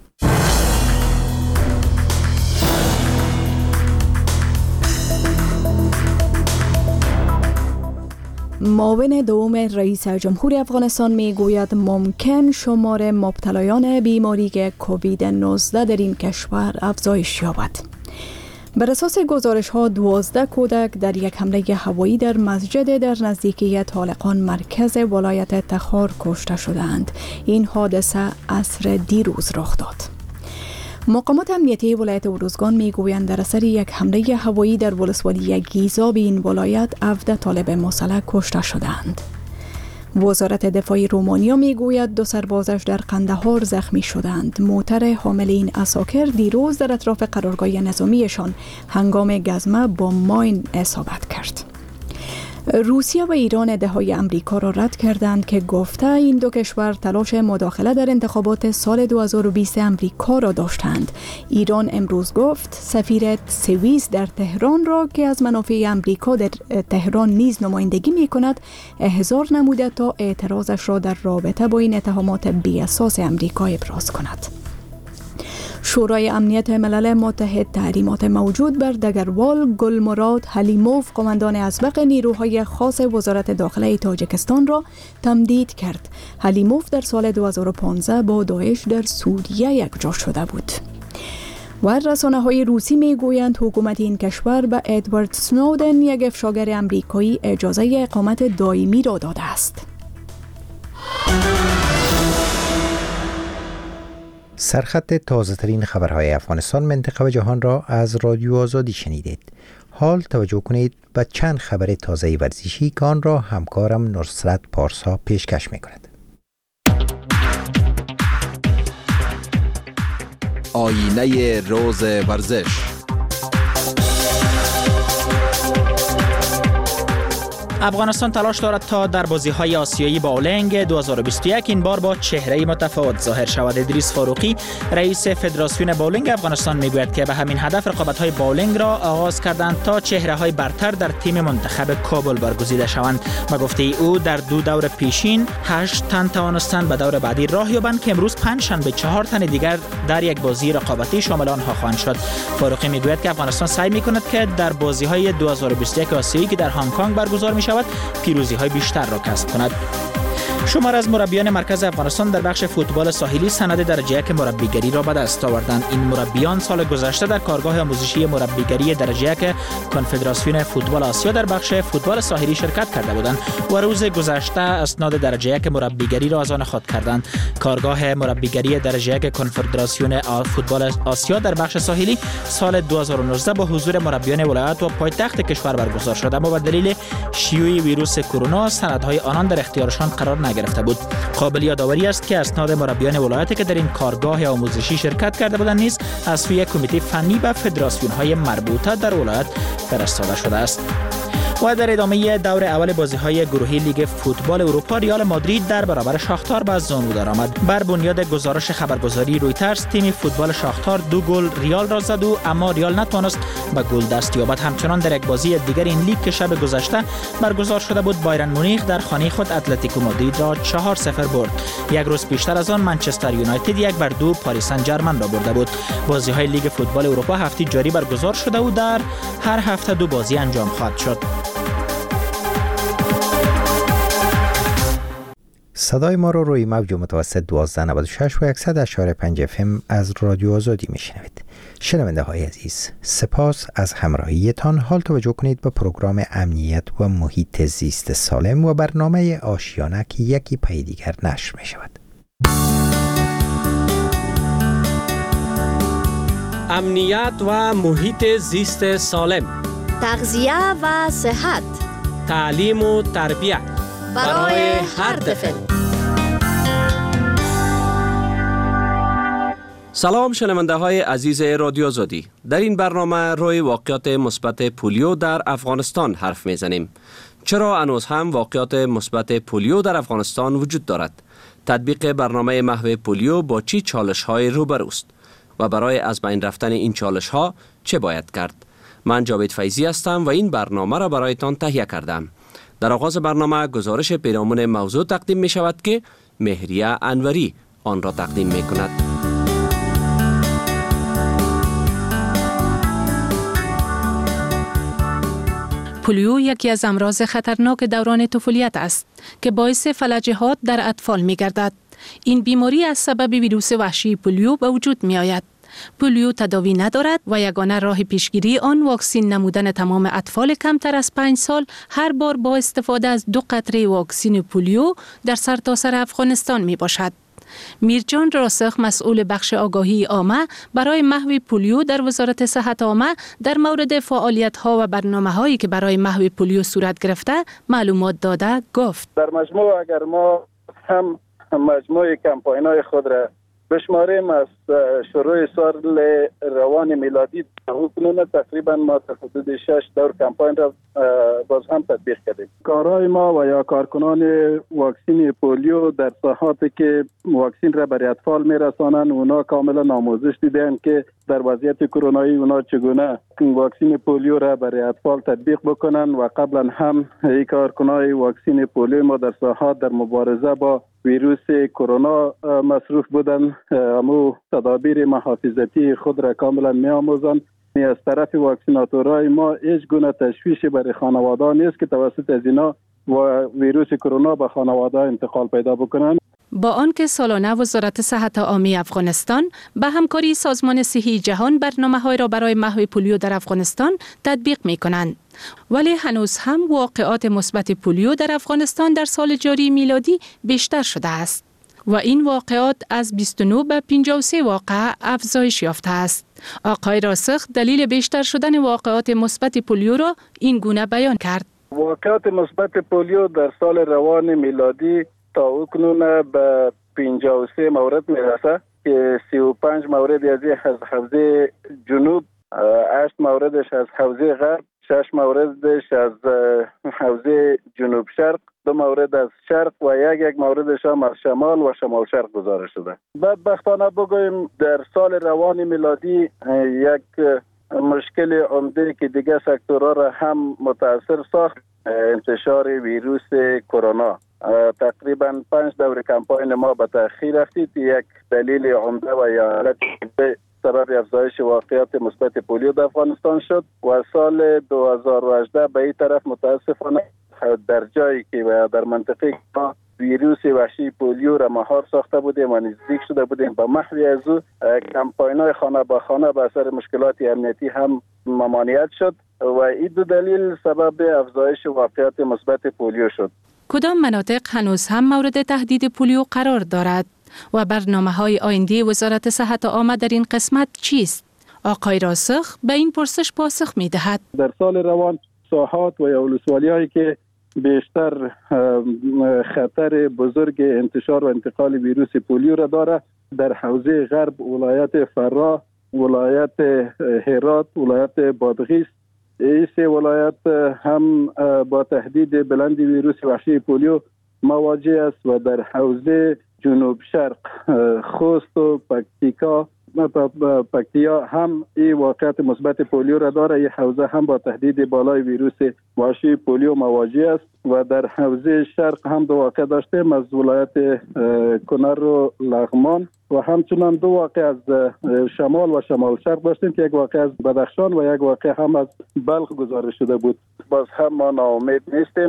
معاون دوم رئیس جمهور افغانستان می گوید ممکن شمار مبتلایان بیماری کووید نوزده در این کشور افزایش یابد. بر اساس گزارش ها دوازده کودک در یک حمله هوایی در مسجد در نزدیکی طالقان مرکز ولایت تخار کشته شدند. این حادثه عصر دیروز رخ داد. مقامات امنیتی ولایت اروزگان میگویند در اثر یک حمله هوایی در ولسوالی گیزاب این ولایت هفده طالب مسلح کشته شدند. وزارت دفاع رومانیا میگوید دو سربازش در قندهار زخمی شدند. موتر حامل این عساکر دیروز در اطراف قرارگاه نظامیشان هنگام گزمه با ماین اصابت کرد. روسیه و ایران ادعای امریکا را رد کردند که گفته این دو کشور تلاش مداخله در انتخابات سال دو هزار و بیست امریکا را داشتند. ایران امروز گفت سفیر سوئیس در تهران را که از منافع امریکا در تهران نیز نمایندگی می کند احضار نموده تا اعتراضش را در رابطه با این اتهامات بی اساس امریکا ابراز کند. شورای امنیت ملل متحد تحریمات موجود بر دگروال گلمراد حلیموف قماندان ازبق نیروهای خاص وزارت داخله تاجیکستان را تمدید کرد. حلیموف در سال دو هزار و پانزده با داعش در سوریه یکجا شده بود. و رسانه‌های روسی میگویند حکومت این کشور به ادوارد سنودن یک افشاگر امریکایی اجازه اقامت دائمی را داده است. سرخط تازه ترین خبرهای افغانستان، منطقه و جهان را از رادیو آزادی شنیدید. حال توجه کنید به چند خبر تازه ورزشی که آن را همکارم نصرت پارسا پیشکش می‌کند. آینه روز ورزش. افغانستان تلاش دارد تا در بازی‌های آسیایی باولنگ دو هزار و بیست و یک این بار با چهره متفاوت ظاهر شود. ادریس فاروقی رئیس فدراسیون باولنگ افغانستان میگوید که به همین هدف رقابت‌های باولنگ را آغاز کردند تا چهره‌های برتر در تیم منتخب کابل برگزیده شوند. به گفته او در دو دور پیشین هشت تن توانستند به دور بعدی راه یابند که امروز پنج شنبه چهار تن دیگر در یک بازی رقابتی شامل آنها خواهند شد. فاروقی میگوید که افغانستان سعی می‌کند که در بازی‌های دو هزار و بیست و یک آسیایی که در هنگ کنگ برگزار می‌شود پیروزی های بیشتر را کسب کند. شمار از مربیان مرکز افغانستان در بخش فوتبال ساحلی سند درجه یک مربیگری را به دست آوردند. این مربیان سال گذشته در کارگاه آموزشی مربیگری درجه یک کنفدراسیون فوتبال آسیا در بخش فوتبال ساحلی شرکت کرده بودند و روز گذشته اسناد درجه یک مربیگری را از آن خود کردند. کارگاه مربیگری درجه یک کنفدراسیون فوتبال آسیا در بخش ساحلی سال دو هزار و نوزده با حضور مربیان ولایت و پایتخت کشور برگزار شد، اما به دلیل شیوع ویروس کرونا سندهای آنان در اختیارشان قرار نگرفته بود. قابل یادآوری است که اسناد مربیان ولایتی که در این کارگاه آموزشی شرکت کرده بودند نیز از سوی کمیته فنی و فدراسیون‌های مربوطه در ولایت فرستاده شده است. و در ادامه دور اول بازی‌های گروهی لیگ فوتبال اروپا ریال مادرید در برابر شاختار به زانو درآمد. بر بنیاد گزارش خبرگزاری رویترز تیم فوتبال شاختار دو گل ریال را زد و اما ریال نتوانست به گل دست یابد. همچنان در یک بازی دیگر این لیگ که شب گذشته برگزار شده بود بایرن مونیخ در خانه خود اتلتیکو مادرید را چهار صفر برد. یک روز پیشتر از آن منچستر یونایتد یک بر دو پاریس سن ژرمن را برده بود. بازی‌های لیگ فوتبال اروپا هفته جاری برگزار شده و در هر هفته دو بازی انجام خواهد شد. صدای ما رو روی موج متوسط دوازده نود و شش و صد و شش و پنج اف ام از رادیو آزادی میشنوید. شنونده های عزیز، سپاس از همراهیتان. حال توجه کنید به پروگرام امنیت و محیط زیست سالم و برنامه آشیانه که یکی پی دیگر نشر می شود. امنیت و محیط زیست سالم، تغذیه و صحت، تعلیم و تربیت برای هر طفل. سلام شنونده های عزیز رادیو آزادی. در این برنامه روی واقعات مثبت پولیو در افغانستان حرف میزنیم. چرا هنوز هم واقعات مثبت پولیو در افغانستان وجود دارد؟ تطبیق برنامه محو پولیو با چی چالش های روبروست و برای از بین رفتن این چالش ها چه باید کرد؟ من جاوید فیضی هستم و این برنامه را برایتان تهیه کردم. در آغاز برنامه گزارش پیرامون موضوع تقدیم می شود که مهریه انوری آن را تقدیم می کند. پولیو یکی از امراض خطرناک دوران طفولیت است که باعث فلجات در اطفال می گردد. این بیماری از سبب ویروس وحشی پولیو به وجود می آید. پولیو تداوی ندارد و یگانه راه پیشگیری آن واکسین نمودن تمام اطفال کمتر از پنج سال هر بار با استفاده از دو قطره واکسین پولیو در سرتاسر افغانستان می باشد. میرجان راسخ، مسئول بخش آگاهی عامه برای محو پولیو در وزارت صحت عامه، در مورد فعالیت‌ها و برنامه‌هایی که برای محو پولیو صورت گرفته معلومات داده گفت: در مجموع اگر ما هم مجموع کمپاین‌های خود را بشماریم، از شروع سال روان میلادی تا تقریبا ما تا حدود شش دور کمپاین را باز هم تطبیق کردیم. کارهای ما و یا کارکنان واکسین پولیو در ساحاتی که واکسین را برای اطفال میرسانند، اونا کاملا آموزش دیدن که در وضعیت کرونایی اونا چگونه واکسین پولیو را برای اطفال تطبیق بکنن و قبلا هم این کارکنان واکسین پولیو ما در ساحات در مبارزه با ویروس کرونا مصروف بودن، امو تدابیر محافظتی خود را کاملا می آموزند. از طرف واکسیناتورهای ما هیچ گونه تشویش برای خانواده نیست که توسط از اینا و ویروس کرونا به خانواده انتقال پیدا بکنند. با آنکه سالانه وزارت صحت عامه افغانستان به همکاری سازمان صحی جهان برنامه‌های را برای محو پولیو در افغانستان تطبیق می‌کنند، ولی هنوز هم واقعات مثبت پولیو در افغانستان در سال جاری میلادی بیشتر شده است و این واقعات از بیست و نه به پنجاه و سه واقعه افزایش یافته است. آقای راسخ دلیل بیشتر شدن واقعات مثبت پولیو را این گونه بیان کرد: واقعات مثبت پولیو در سال روان میلادی تا اکنون به پنجاه و سه مورد میرسه که سی و پنج مورد از حوزه جنوب، هشت موردش از حوزه غرب، شش موردش از حوزه جنوب شرق، دو مورد از شرق و یک یک موردش هم از شمال و شمال شرق گزارش شده. بدبختانه بگوییم در سال روان میلادی یک مشکل عمده که دیگه سکتورها را هم متاثر ساخت، انتشار ویروس کرونا. تقریبا پنج دور کمپاین ما به تأخیر رفتید. یک دلیل عمده و یا علت سبب افزایش واقعات مثبت پولیو در افغانستان شد و سال دو هزار و هجده به این طرف متاسفانه در جایی که در منطقه ما ویروس وحشی پولیو را مهار ساخته بودیم و نزدیک شده بودیم به محو از او، کمپاین‌های خانه به خانه به اثر مشکلات امنیتی هم ممانعت شد و این دو دلیل سبب افزایش واقعات مثبت پولیو شد. کدام مناطق هنوز هم مورد تهدید پولیو قرار دارد و برنامه‌های آینده وزارت صحت عامه در این قسمت چیست؟ آقای راسخ به این پرسش پاسخ می‌دهد: در سال روان ساحات و یا ولسوالی‌هایی که بیشتر خطر بزرگ انتشار و انتقال ویروس پولیو را داره، در حوزه غرب ولایت فراه، ولایت هرات، ولایت بادغیس، این سه ولایت هم با تهدید بلند ویروس وحشی پولیو مواجه است و در حوزه جنوب شرق خوست و پکتیکا پکتیا هم این واقعیت مثبت پولیو را داره. این حوزه هم با تهدید بالای ویروس وحشی پولیو مواجه است و در حوزه شرق هم دو واقع داشتیم از ولایت کنر و لغمان و همچنان دو واقع از شمال و شمال شرق داشتیم که یک واقع از بدخشان و یک واقع هم از بلخ گزارش شده بود. باز هم ما ناامید نیستیم.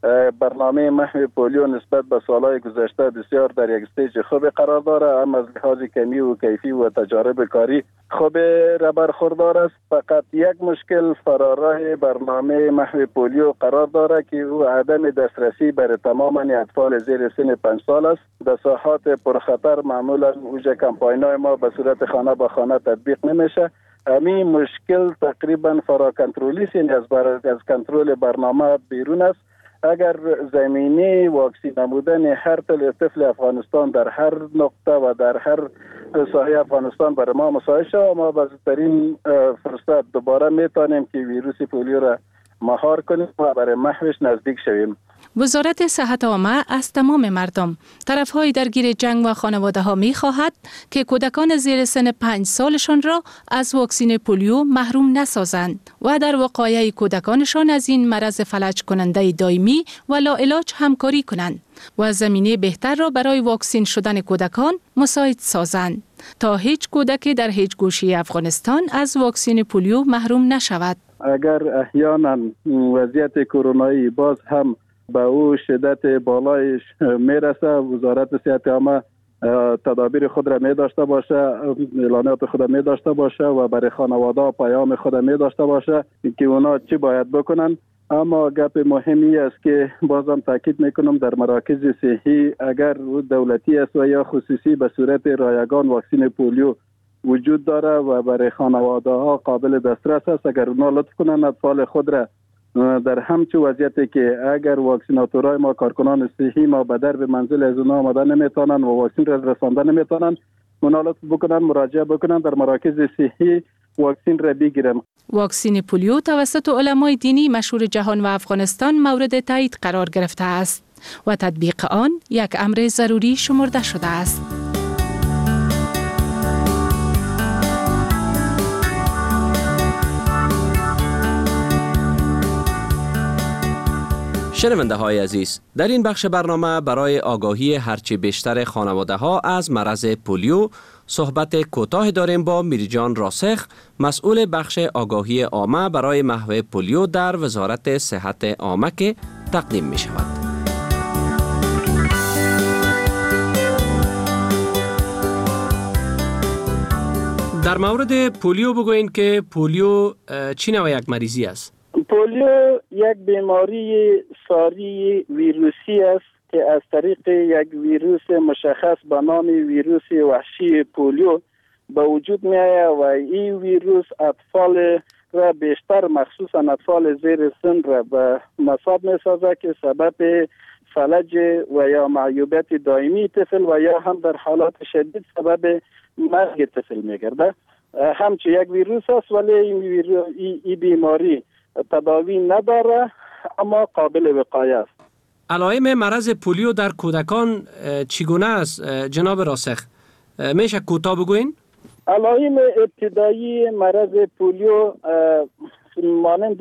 برنامه محو پولیو نسبت به سالهای گذشته بسیار در یک استیج خوب قرار داره، هم از لحاظ کمی و کیفی و تجارب کاری خوب را برخوردار است. فقط یک مشکل فرارای برنامه محو پولیو قرار داره که او عدم دسترسی بر تمام اطفال زیر سن پنج سال است. در ساحات پرخطر معمولا اوج کمپاین‌های ما به صورت خانه به خانه تطبیق نمیشه. همین مشکل تقریبا فرا کنترلی است، از بر از کنترل برنامه بیرون است. اگر زمینه واکسین نمودن هر طفل افغانستان در هر نقطه و در هر ساحه افغانستان برای ما مساعد شود، ما با بهترین فرصت دوباره میتونیم که ویروس پولیو را مهار کنیم و برای محوش نزدیک شویم. وزارت صحت عامه از تمام مردم، طرفهای درگیر جنگ و خانواده ها می خواهد که کودکان زیر سن پنج سالشان را از واکسین پولیو محروم نسازند و در وقایع کودکانشان از این مرض فلج کننده دائمی و لاعلاج همکاری کنند و زمینه بهتر را برای واکسین شدن کودکان مساعد سازند تا هیچ کودکی در هیچ گوشه افغانستان از واکسین پولیو محروم نشود. اگر احیانا وضعیت کرونایی باز هم به او شدت بالایش میرسه، وزارت صحت عامه تدابیر خود را می داشته باشه، اعلانات خود را می داشته باشه و برای خانواده پیام خود را می داشته باشه که اونا چی باید بکنن. اما گپ مهمی است که بازم تاکید میکنم در مراکز صحی اگر دولتی است و یا خصوصی به صورت رایگان واکسین پولیو وجود داره و برای خانواده ها قابل دسترس است. اگر اونا لطف کنن اطفال خود را در همچون وضعیتی که اگر واکسیناتورای ما کارکنان صحی ما به در به منزل از اونا آمدن نمیتونن و واکسین را رساندن نمیتونن، اونا لطف بکنن مراجعه بکنن در مراکز صحی واکسین را بگیرن. واکسین پولیو توسط علمای دینی مشهور جهان و افغانستان مورد تایید قرار گرفته است و تطبیق آن یک امر ضروری شمرده شده است. شنونده های عزیز، در این بخش برنامه برای آگاهی هرچی بیشتر خانواده ها از مرض پولیو صحبت کوتاه داریم با میرجان راسخ، مسئول بخش آگاهی عامه برای محو پولیو در وزارت صحت عامه که تقدیم می شود. در مورد پولیو بگوین که پولیو چی نوع یک مریضی است؟ پولیو یک بیماری ساری ویروسی است که از طریق یک ویروس مشخص به نام ویروس وحشی پولیو به وجود می آید و این ویروس اطفال را بیشتر مخصوصا اطفال زیر سن را به مصاب می سازد که سبب فلج و یا معیوبیت دائمی طفل و یا هم در حالات شدید سبب مرگ طفل می گردد. همچنین یک ویروس است ولی این, این بیماری تداوی نداره اما قابل وقایه است. علائم مرض پولیو در کودکان چگونه است جناب راسخ؟ میشه کوتاه بگوین؟ علائم ابتدایی مرض پولیو مانند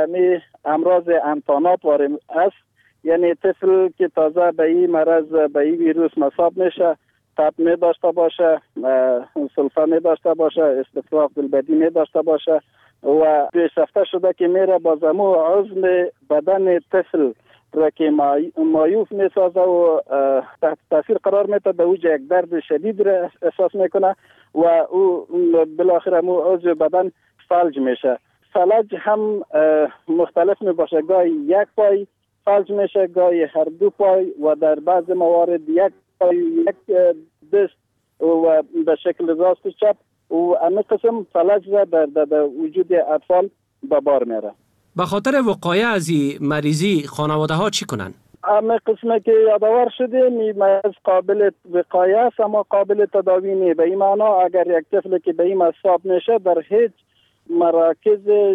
امراض انتانات وارد است، یعنی طفل که تازه به این مرض به این ویروس مصاب میشه تب می داشته باشه، سلفه می داشته باشه، استفراغ دلبدی می داشته باشه و پیشرفته شده که میره با زمو عضم بدن طفل را که مایوف می سازه و تحت تاثیر قرار میده، به اوج یک درد شدید را احساس میکنه و او بالاخره مو عضو بدن فلج میشه. فلج هم مختلف می باشه، گاهی یک پای فلج میشه، گاهی هر دو پای و در بعض موارد یک پای یک دست و به شکل راست و چپ و همه قسم فلج را در, در, در وجود اطفال به بار میره. به خاطر وقایع از این مریضی خانواده ها چی کنن؟ همه قسمه که یادآور شده می مرض قابل وقایه است اما قابل تداوی نیست. به این معنا اگر یک طفل که به این مصاب میشه در هیچ مراکز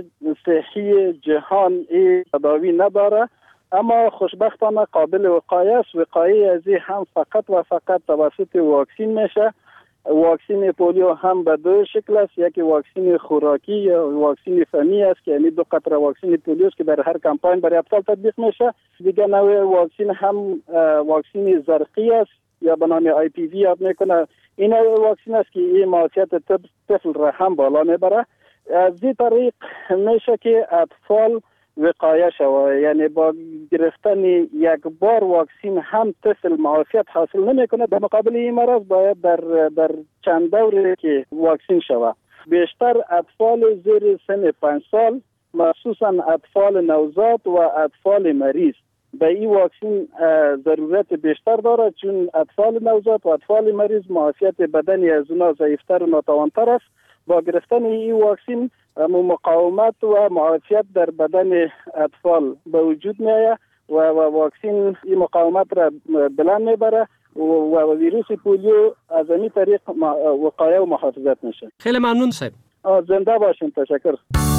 صحی جهان این تداوی نداره، اما خوشبختانه قابل وقایه است. وقایه از این هم فقط و فقط توسط واکسین میشه. واکسین پولیو هم به دو شکل است، یکی واکسین خوراکی یا واکسین فنی است که یعنی دو قطره واکسین پولیو است که در هر کمپاین برای اطفال تطبیق میشه. دیگه نوع واکسین هم واکسین زرقی است یا به نام آی پی وی یاد میکنه. این واکسین است که این معافیت طفل را هم بالا میبره. از این طریق میشه که اطفال وقایه شود. یعنی با گرفتن یک بار واکسین هم طفل معافیت حاصل نمیکنه، در مقابل این مرض باید در در چند دوره که واکسین شود. بیشتر اطفال زیر سن پنج سال، مخصوصا اطفال نوزاد و اطفال مریض به این واکسین ضرورت بیشتر دارد، چون اطفال نوزاد و اطفال مریض معافیت بدنی از اونا ضعیفتر و ناتوانتر است. با گرفتن این واکسین مقاومت و معافیت در بدن اطفال به وجود میآید و واکسین این مقاومت را بلند میبره و ویروس پولیو از این طریق وقایه و محافظت میشه. خیلی ممنون صاحب. زنده باشین. تشکر.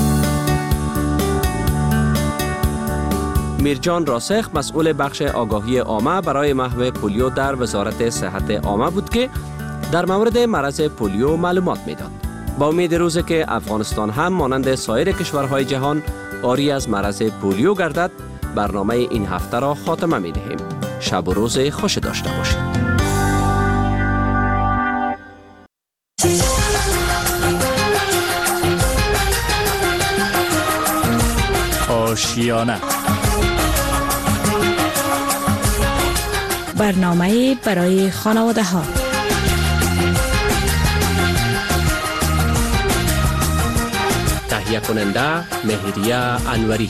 میرجان راسخ مسئول بخش آگاهی عامه برای محو پولیو در وزارت صحت عامه بود که در مورد مرض پولیو معلومات میداد. با امید روزی که افغانستان هم مانند سایر کشورهای جهان عاری از مرض پولیو گردد، برنامه این هفته را خاتمه می دهیم. شب و روز خوش داشته باشید. آشیانه برنامه برای خانواده ها. تهیه کننده مهریه انوری.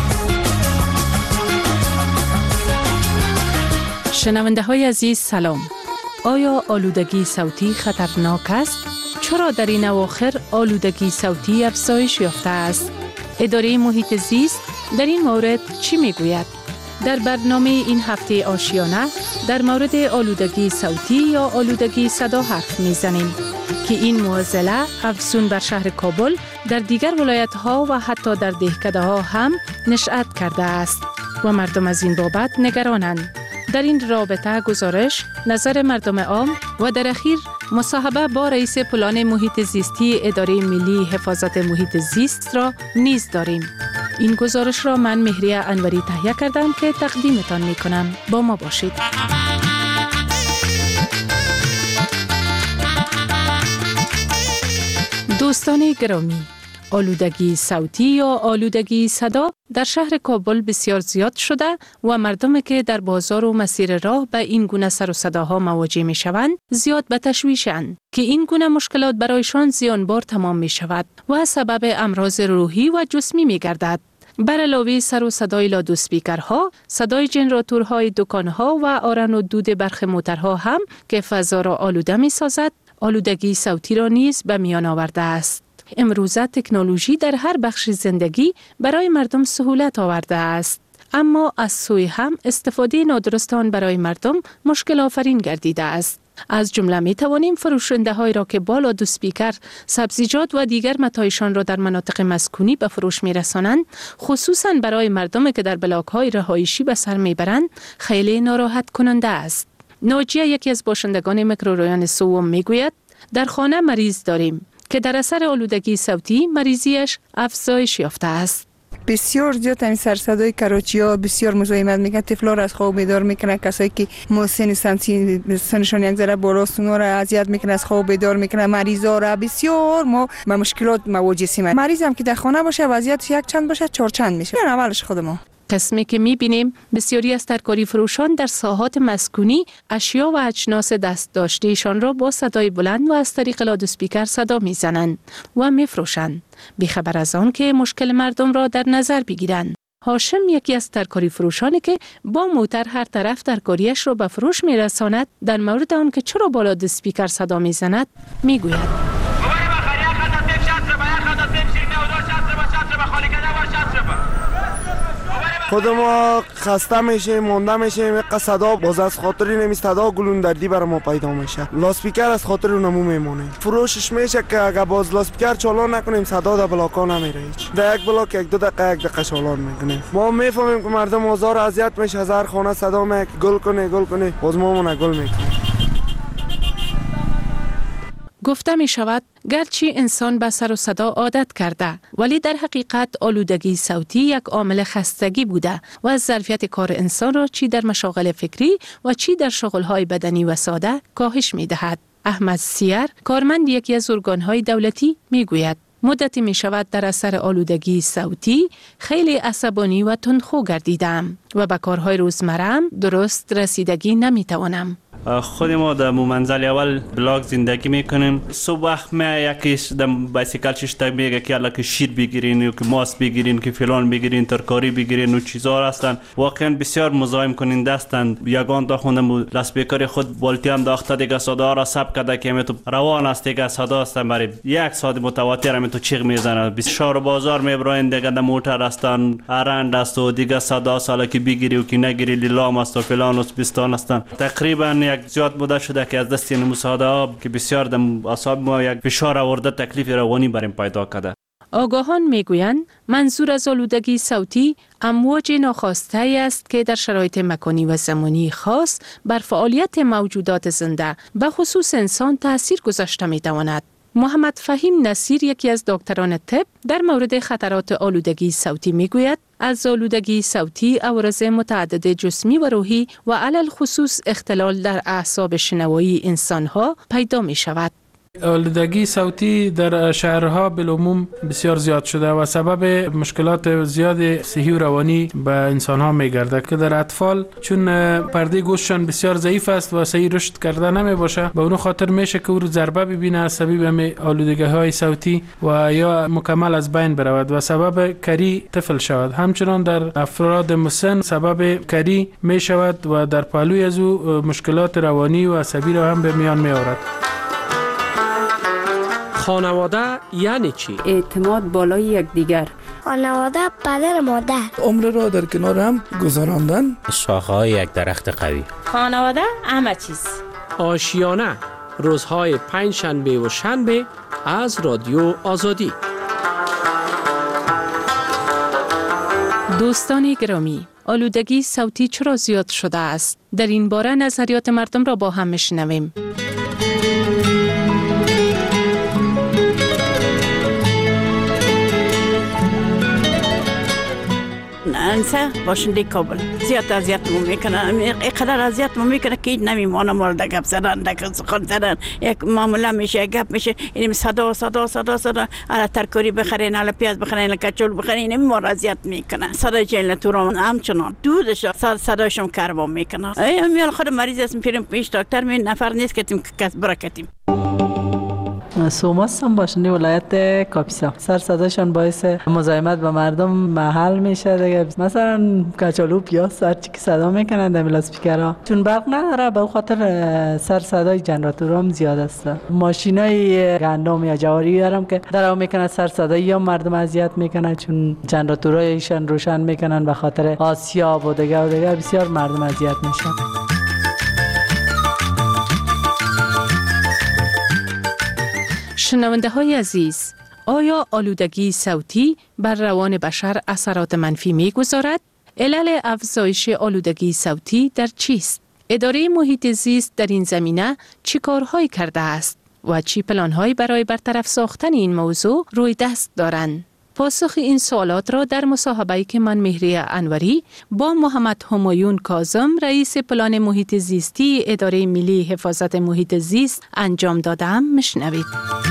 شنونده های عزیز سلام. آیا آلودگی صوتی خطرناک است؟ چرا در این اواخر آلودگی صوتی افزایش یافته است؟ اداره محیط زیست در این مورد چی میگوید؟ در برنامه این هفته آشیانه در مورد آلودگی صوتی یا آلودگی صدا حرف میزنیم که این معضله افزون بر شهر کابل در دیگر ولایت‌ها و حتی در دهکده‌ها هم نشأت کرده است و مردم از این بابت نگرانند. در این رابطه گزارش، نظر مردم عام و در اخیر مصاحبه با رئیس پلان محیط زیستی اداره ملی حفاظت محیط زیست را نیز داریم. این گزارش را من مهریه انوری تهیه کردم که تقدیمتان می کنم. با ما باشید. دوستان گرامی، آلودگی صوتی یا آلودگی صدا در شهر کابل بسیار زیاد شده و مردم که در بازار و مسیر راه به این گونه سر و صداها مواجه می شوند زیاد به تشویشند که این گونه مشکلات برایشان زیانبار تمام می شود و سبب امراض روحی و جسمی می گردد. بر علاوه سر و صدای لادوسپیکرها، صدای جنراتورهای دکانها و آرن و دود برخ موترها هم که فضا را آلوده می سازد، آلودگی صوتی را نیز به میان آورده است. امروزه تکنولوژی در هر بخش زندگی برای مردم سهولت آورده است، اما از سوی هم استفاده نادرست آن برای مردم مشکل آفرین گردیده است. از جمله می توانیم فروشنده های را که با لادوسپیکر سبزیجات و دیگر متاعشان را در مناطق مسکونی به فروش می رسانند، خصوصا برای مردم که در بلاک های رهایشی به سر می برند، خیلی ناراحت کننده است. ناجیه یکی از باشندگان میکروریان سوم می گوید در خانه مریض داریم که در اثر آلودگی صوتی مریضیش افزایش یافته است. بسیار زیاد این سر صدای کراچی‌ها بسیار مزاحمت میکنه، طفلا را از خواب بیدار میکنه، کسایی که مسن سنسی سنشان یک ذره بالاست اونا را اذیت میکنه، از خواب بیدار میکنه، مریضا را بسیار ما با مشکلات مواجه هستیم. مریض هم که در خانه باشه وضعیتش یک چند باشه چهار چند میشه. این اولش خود ما قسمی که می‌بینیم بسیاری از ترکاری فروشان در ساحات مسکونی اشیا و اجناس دست داشتهشان را با صدای بلند و از طریق لادوسپیکر صدا میزنند و میفروشند، بیخبر از آن که مشکل مردم را در نظر بگیرند. هاشم یکی از ترکاری فروشانی که با موتر هر طرف ترکاریش را به فروش میرساند در مورد آن که چرا با لادوسپیکر صدا میزند میگوید: خود ما خسته میشیم، مونده میشیم، یک صدا باز از خاطری نمی صدا گلون دردی برای ما پیدا میشه. لاسپیکر از خاطر اونمو میمونه. فروشش میشه که اگه باز لاسپیکر چالان نکنیم صدا در بلاکا نمیره هیچ. در یک بلاک یک دو دقیقه یک دقیقه چالان میکنیم. ما میفهمیم که مردم آزار اذیت میشه، از هر خانه صدا میاد گل کنه گل کنه، باز ما مون گل میکنیم. گفته می شود گرچه انسان به سر و صدا عادت کرده، ولی در حقیقت آلودگی صوتی یک عامل خستگی بوده و از ظرفیت کار انسان را چی در مشاغل فکری و چی در شغل‌های بدنی و ساده کاهش می دهد. احمد سیر، کارمند یکی از ارگان‌های دولتی، می گوید: مدتی می شود در اثر آلودگی صوتی خیلی عصبانی و تندخو گردیدم و به کارهای روزمرم درست رسیدگی نمی توانم. خود ما در منزل اول بلاک زندگی میکنیم. صبح وقت ما یکیش در بایسیکل ششتک میگه که الان که شیر بگیرین که ماست بگیرین که فلان بگیرین ترکاری بگیرین و چیزا هستن. واقعا بسیار مزاحم کننده هستند. یگان تا خوندم لاسپیکر خود بالتی هم داخته دیگه صدا را ثبت کرده که تو روان است دیگه صدا هستن برای یک ساعت متواتر هم تو چیغ میزنه. بسیار بازار میبرین دیگه در موتر هستن ارند است و دیگه صدا سالا که بگیری و که نگیری لیلام است و فلان است بستان هستن. تقریبا یک زیاد بوده شده که از دست این مساعده که بسیار در اعصاب ما یک فشار آورده تکلیف روانی بریم پیدا کرده. آگاهان میگویند منظور از آلودگی صوتی امواج ناخواسته است که در شرایط مکانی و زمانی خاص بر فعالیت موجودات زنده به خصوص انسان تاثیر گذاشته میتواند. محمد فهیم نصیر یکی از دکتران طب در مورد خطرات آلودگی صوتی میگوید از آلودگی صوتی عوارض متعدد جسمی و روحی و علل خصوص اختلال در اعصاب شنوایی انسانها پیدا می شود. آلودگی صوتی در شهرها بالعموم بسیار زیاد شده و سبب مشکلات زیاد صحی و روانی به انسانها میگرده که در اطفال چون پرده گوششان بسیار ضعیف است و صحیح رشد کرده نمی باشه به اون خاطر میشه که او ضربه ببینه از سبب آلودگی های صوتی و یا مکمل از بین برود و سبب کری طفل شود. همچنان در افراد مسن سبب کری می شود و در پهلوی از او مشکلات روانی و عصبی را هم به میان می آورد. خانواده یعنی چی؟ اعتماد بالای یکدیگر. خانواده پدر مادر. عمر را در کنار هم گذراندن. شاخه‌های یک درخت قوی. خانواده همه چیز. آشیانه روزهای پنج شنبه و شنبه از رادیو آزادی. دوستان گرامی، آلودگی صوتی چرا زیاد شده است؟ در این باره نظریات مردم را با هم میشنویم. انسان باشنده کابل زیاد اذیت مو میکنن. اینقدر اذیت مو میکنه که نمیمونه مال در گپ زدن در سخن زدن. یک معامله میشه گپ میشه این صدا صدا صدا صدا الا ترکاری بخرین الا پیاز بخرین الا کچول بخرین این ما اذیت میکنه. صدا جیل تو رو همچنان دودش صداشم کربا میکنه. ای میال خود مریض اسم پیرم پیش دکتر می نفر نیست که تیم کس برکتیم. سوماس هم باشنده ولایت کاپیسا. سر صداشان باعث مزاحمت با مردم محل میشه دیگه. مثلا کچالو پیاز هر چی که صدا میکنن در لاسپیکرها چون برق نداره به خاطر سر صدای جنراتورها هم زیاد است. ماشینای گندم یا جواری دارم که درام میکنن سر صدایی یا مردم اذیت میکنن چون جنراتورایشان روشن میکنن به خاطر آسیاب و دیگه و دیگه بسیار مردم اذیت میشن. شنونده های عزیز، آیا آلودگی صوتی بر روان بشر اثرات منفی می گذارد؟ علل افزایش آلودگی صوتی در چیست؟ اداره محیط زیست در این زمینه چی کارهایی کرده است و چی پلانهایی برای برطرف ساختن این موضوع روی دست دارند؟ پاسخ این سوالات را در مصاحبه‌ای که من مهری انوری با محمد همایون کاظم رئیس پلان محیط زیستی اداره ملی حفاظت محیط زیست انجام دادم میشنوید.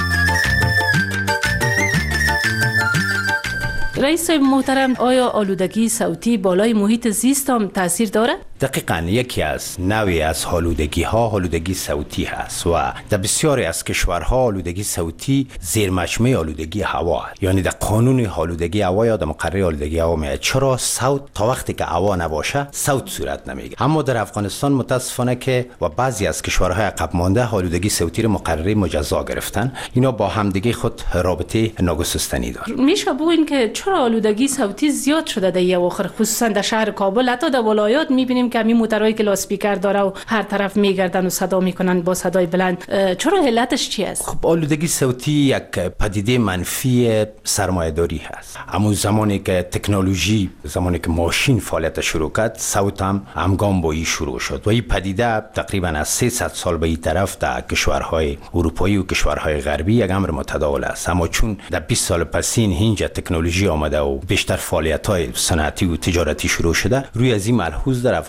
رئیس محترم، آیا آلودگی صوتی بالای محیط زیست هم تاثیر داره؟ دقیقاً یکی از نوعی از آلودگی ها آلودگی صوتی هست و در بسیاری از کشورها آلودگی صوتی زیر مجموعه آلودگی هوا است. یعنی در قانون آلودگی هوا یا در مقرره آلودگی هوا میاد چرا صوت تا وقتی که هوا نباشه صوت صورت نمیگیره. اما در افغانستان متاسفانه که و بعضی از کشورهای عقب مانده آلودگی صوتی رو مقرره مجزا گرفتن. اینا با همدیگه خود رابطه ناگسستنی داره. میشه بگوین که چرا آلودگی صوتی زیاد شده در یه اواخر خصوصا در شهر کابل، حتی در ولایات میبینیم که همین موترهایی که لاسپیکر داره و هر طرف میگردن و صدا میکنن با صدای بلند. چرا علتش چی است؟ خب آلودگی صوتی یک پدیده منفی سرمایه‌داری هست. اما زمانی که تکنولوژی زمانی که ماشین فعالیت شروع کرد صوت هم همگام با این شروع شد و این پدیده تقریبا از سیصد سال به این طرف در کشورهای اروپایی و کشورهای غربی یک امر متداول است. اما چون در بیست سال پسین اینجا تکنولوژی آمده و بیشتر فعالیت‌های صنعتی و تجارتی شروع شده، روی از این ملحوظ در افغانستان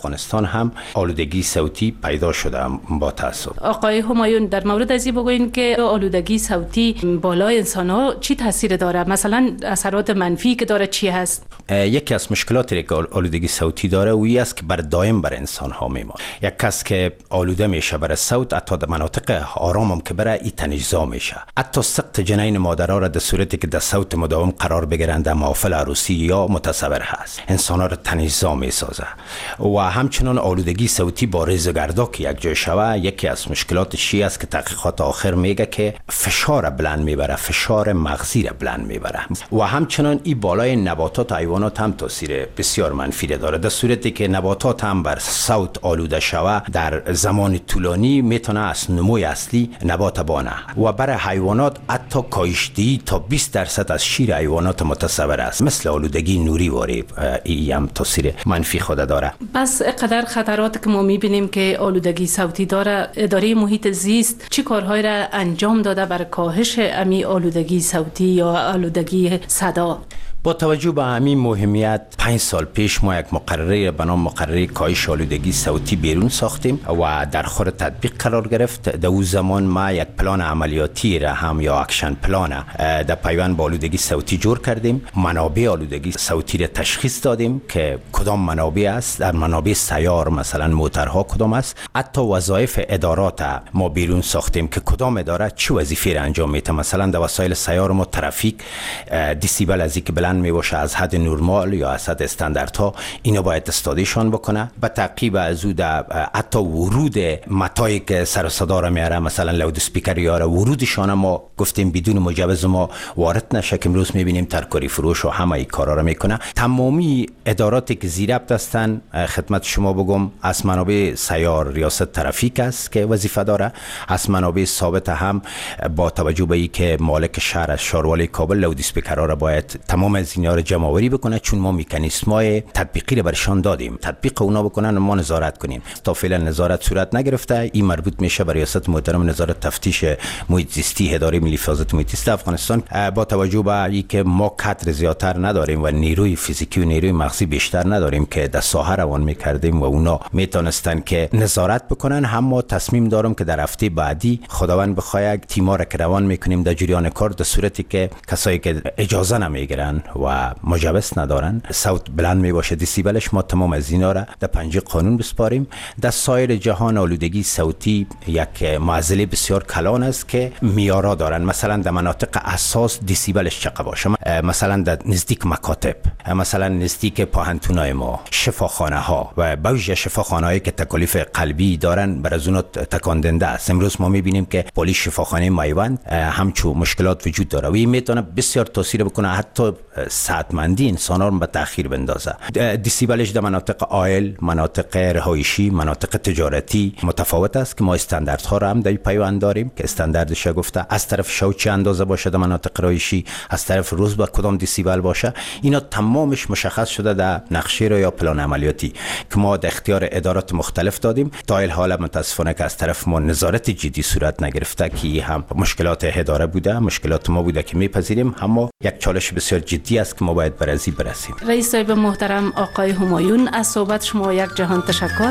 افغانستان هم آلودگی صوتی پیدا شده با تاسف. آقای همایون، در مورد ازی بگوین که آلودگی صوتی بالای انسان ها چی تاثیر داره؟ مثلا اثرات منفی که داره چی هست؟ یکی از مشکلاتی که آلودگی صوتی داره وی است که بر دائم بر انسان ها میمونه. یک کس که آلوده میشه بر صوت، حتی در مناطق آرام هم که بره ای تنش‌زا میشه. حتی سقط جنین مادرها را در صورتی که در صوت مداوم قرار بگیرند در محافل عروسی یا متصور هست، انسان ها را تنش‌زا میسازه. و همچنان آلودگی صوتی با ریزگردا که یک جای شوه، یکی از مشکلاتش چی است که تحقیقات آخر میگه که فشار بلند میبره، فشار مغزی را بلند میبره. و همچنان این بالای نباتات و حیوانات هم تاثیر بسیار منفی داره. در صورتی که نباتات هم بر صوت آلوده شوه، در زمان طولانی میتونه از نموی اصلی نبات بانه. و برای حیوانات حتی کاهش‌دهی تا بیست درصد از شیر حیوانات متصور است، مثل آلودگی نوری واری ای هم تاثیر منفی خود داره. بس قدر خطرات که ما میبینیم که آلودگی صوتی داره، اداره محیط زیست چی کارهای را انجام داده برای کاهش امی آلودگی صوتی یا آلودگی صدا؟ با توجه به همین مهمیت، پنج سال پیش ما یک مقرره به نام مقرره کاهش آلودگی صوتی بیرون ساختیم و در خور تطبیق قرار گرفت. در اون زمان ما یک پلان عملیاتی را هم یا اکشن پلان در پیوند با آلودگی صوتی جور کردیم. منابع آلودگی صوتی را تشخیص دادیم که کدام منابع است، در منابع سیار مثلا موترها کدام است. حتی وظایف ادارات ما بیرون ساختیم که کدام اداره چه وظیفه را انجام میده. مثلا در وسایل سیار ما ترافیک دیسیبل از اینکه بلند می باشه از حد نرمال یا از حد استانداردها، اینا باید استادیشان بکنه. به تعقیب از او در حتی ورود متایی که سر صدا را میاره، مثلا لاود اسپیکر یاره، ورودشان ما گفتیم بدون مجوز ما وارد نشه که امروز میبینیم ترکاری فروش و همه این کارا را میکنه. تمامی اداراتی که زیر ابط هستن، خدمت شما بگم، از منابع سیار ریاست ترافیک است که وظیفه داره، از منابع ثابت هم با توجه به اینکه مالک شهر از شاروالی کابل لاود اسپیکرها را باید تمام از اینا رو جمع آوری بکنه، چون ما مکانیزم‌های تطبیقی رو برشان دادیم، تطبیق اونا بکنن و ما نظارت کنیم. تا فعلا نظارت صورت نگرفته. این مربوط میشه به ریاست محترم نظارت تفتیش محیط زیستی اداره ملی حفاظت محیط زیست افغانستان. با توجه به اینکه ما کادر زیادتر نداریم و نیروی فیزیکی و نیروی مغزی بیشتر نداریم که در ساحه روان میکردیم و اونا میتونستن که نظارت بکنن، هم ما تصمیم دارم که در هفته بعدی خداوند بخواد تیم‌ها را که روان میکنیم در جریان کار، در صورتی که کسایی که اجازه نمیگیرن و مجوز ندارن، صوت بلند می باشه دیسیبلش، ما تمام از اینا را در پنجه قانون بسپاریم. در سایر جهان آلودگی صوتی یک معضله بسیار کلان است که میارا دارن. مثلا در مناطق حساس دیسیبلش چقدر باشه، مثلا در نزدیک مکاتب، مثلا نزدیک پاهنتونای ما، شفاخانه ها و بعضی شفاخانه هایی که تکالیف قلبی دارن بر از اونها تکان دهنده است. امروز ما میبینیم که پلیس شفاخانه میوند همچو مشکلات وجود داره و این میتونه بسیار تاثیر بکنه، حتی ساعتمندی انسان ها رو به تأخیر بندازه. دیسیبلش در مناطق آیل، مناطق رهایشی، مناطق تجارتی متفاوت است که ما استانداردها رو هم در پیوند داریم که استانداردش گفته از طرف شو چه اندازه باشه در مناطق رهایشی، از طرف روز با کدام دیسیبل باشه. اینا تمامش مشخص شده در نقشه رو یا پلان عملیاتی که ما در اختیار ادارات مختلف دادیم. تا این حال متاسفانه که از طرف ما نظارت جدی صورت نگرفته که هم مشکلات اداره بوده، مشکلات ما بوده که میپذیریم، اما یک چالش بسیار جدی است که ما باید بر ازی برسیم. رئیس صاحب محترم آقای همایون، از صحبت شما یک جهان تشکر.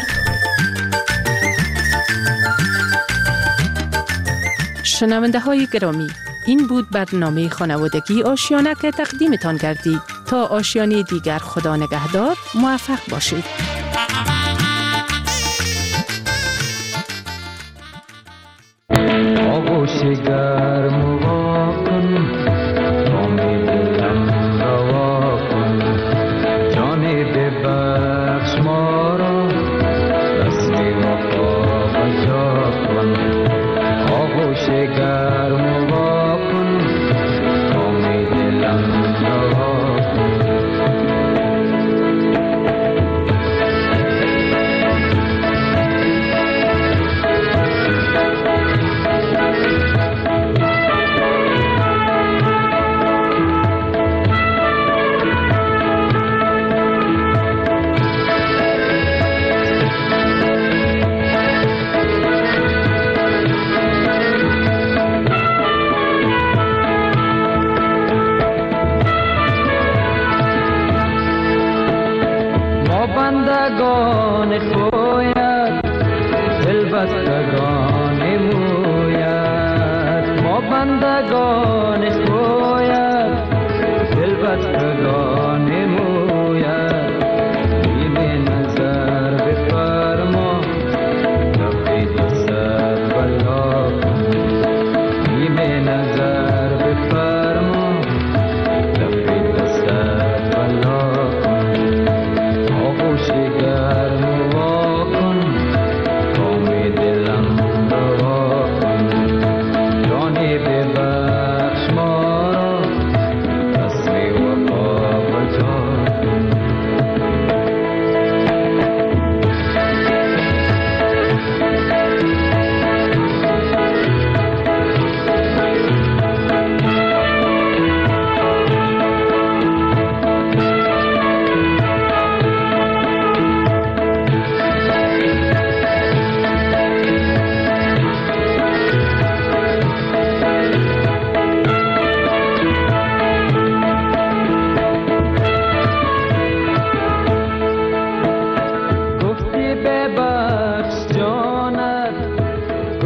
شنونده های گرامی، این بود برنامه خانوادگی آشیانه که تقدیمتان کردید. تا آشیانه دیگر خدا نگهدار، موفق باشید. آغوش گرم و واکن، نام دلم روا کن، جان ببخش ما را، رسم وفا بجا کن. آغوش گرم و واکن، نام دلم روا کن. پرندگان سوی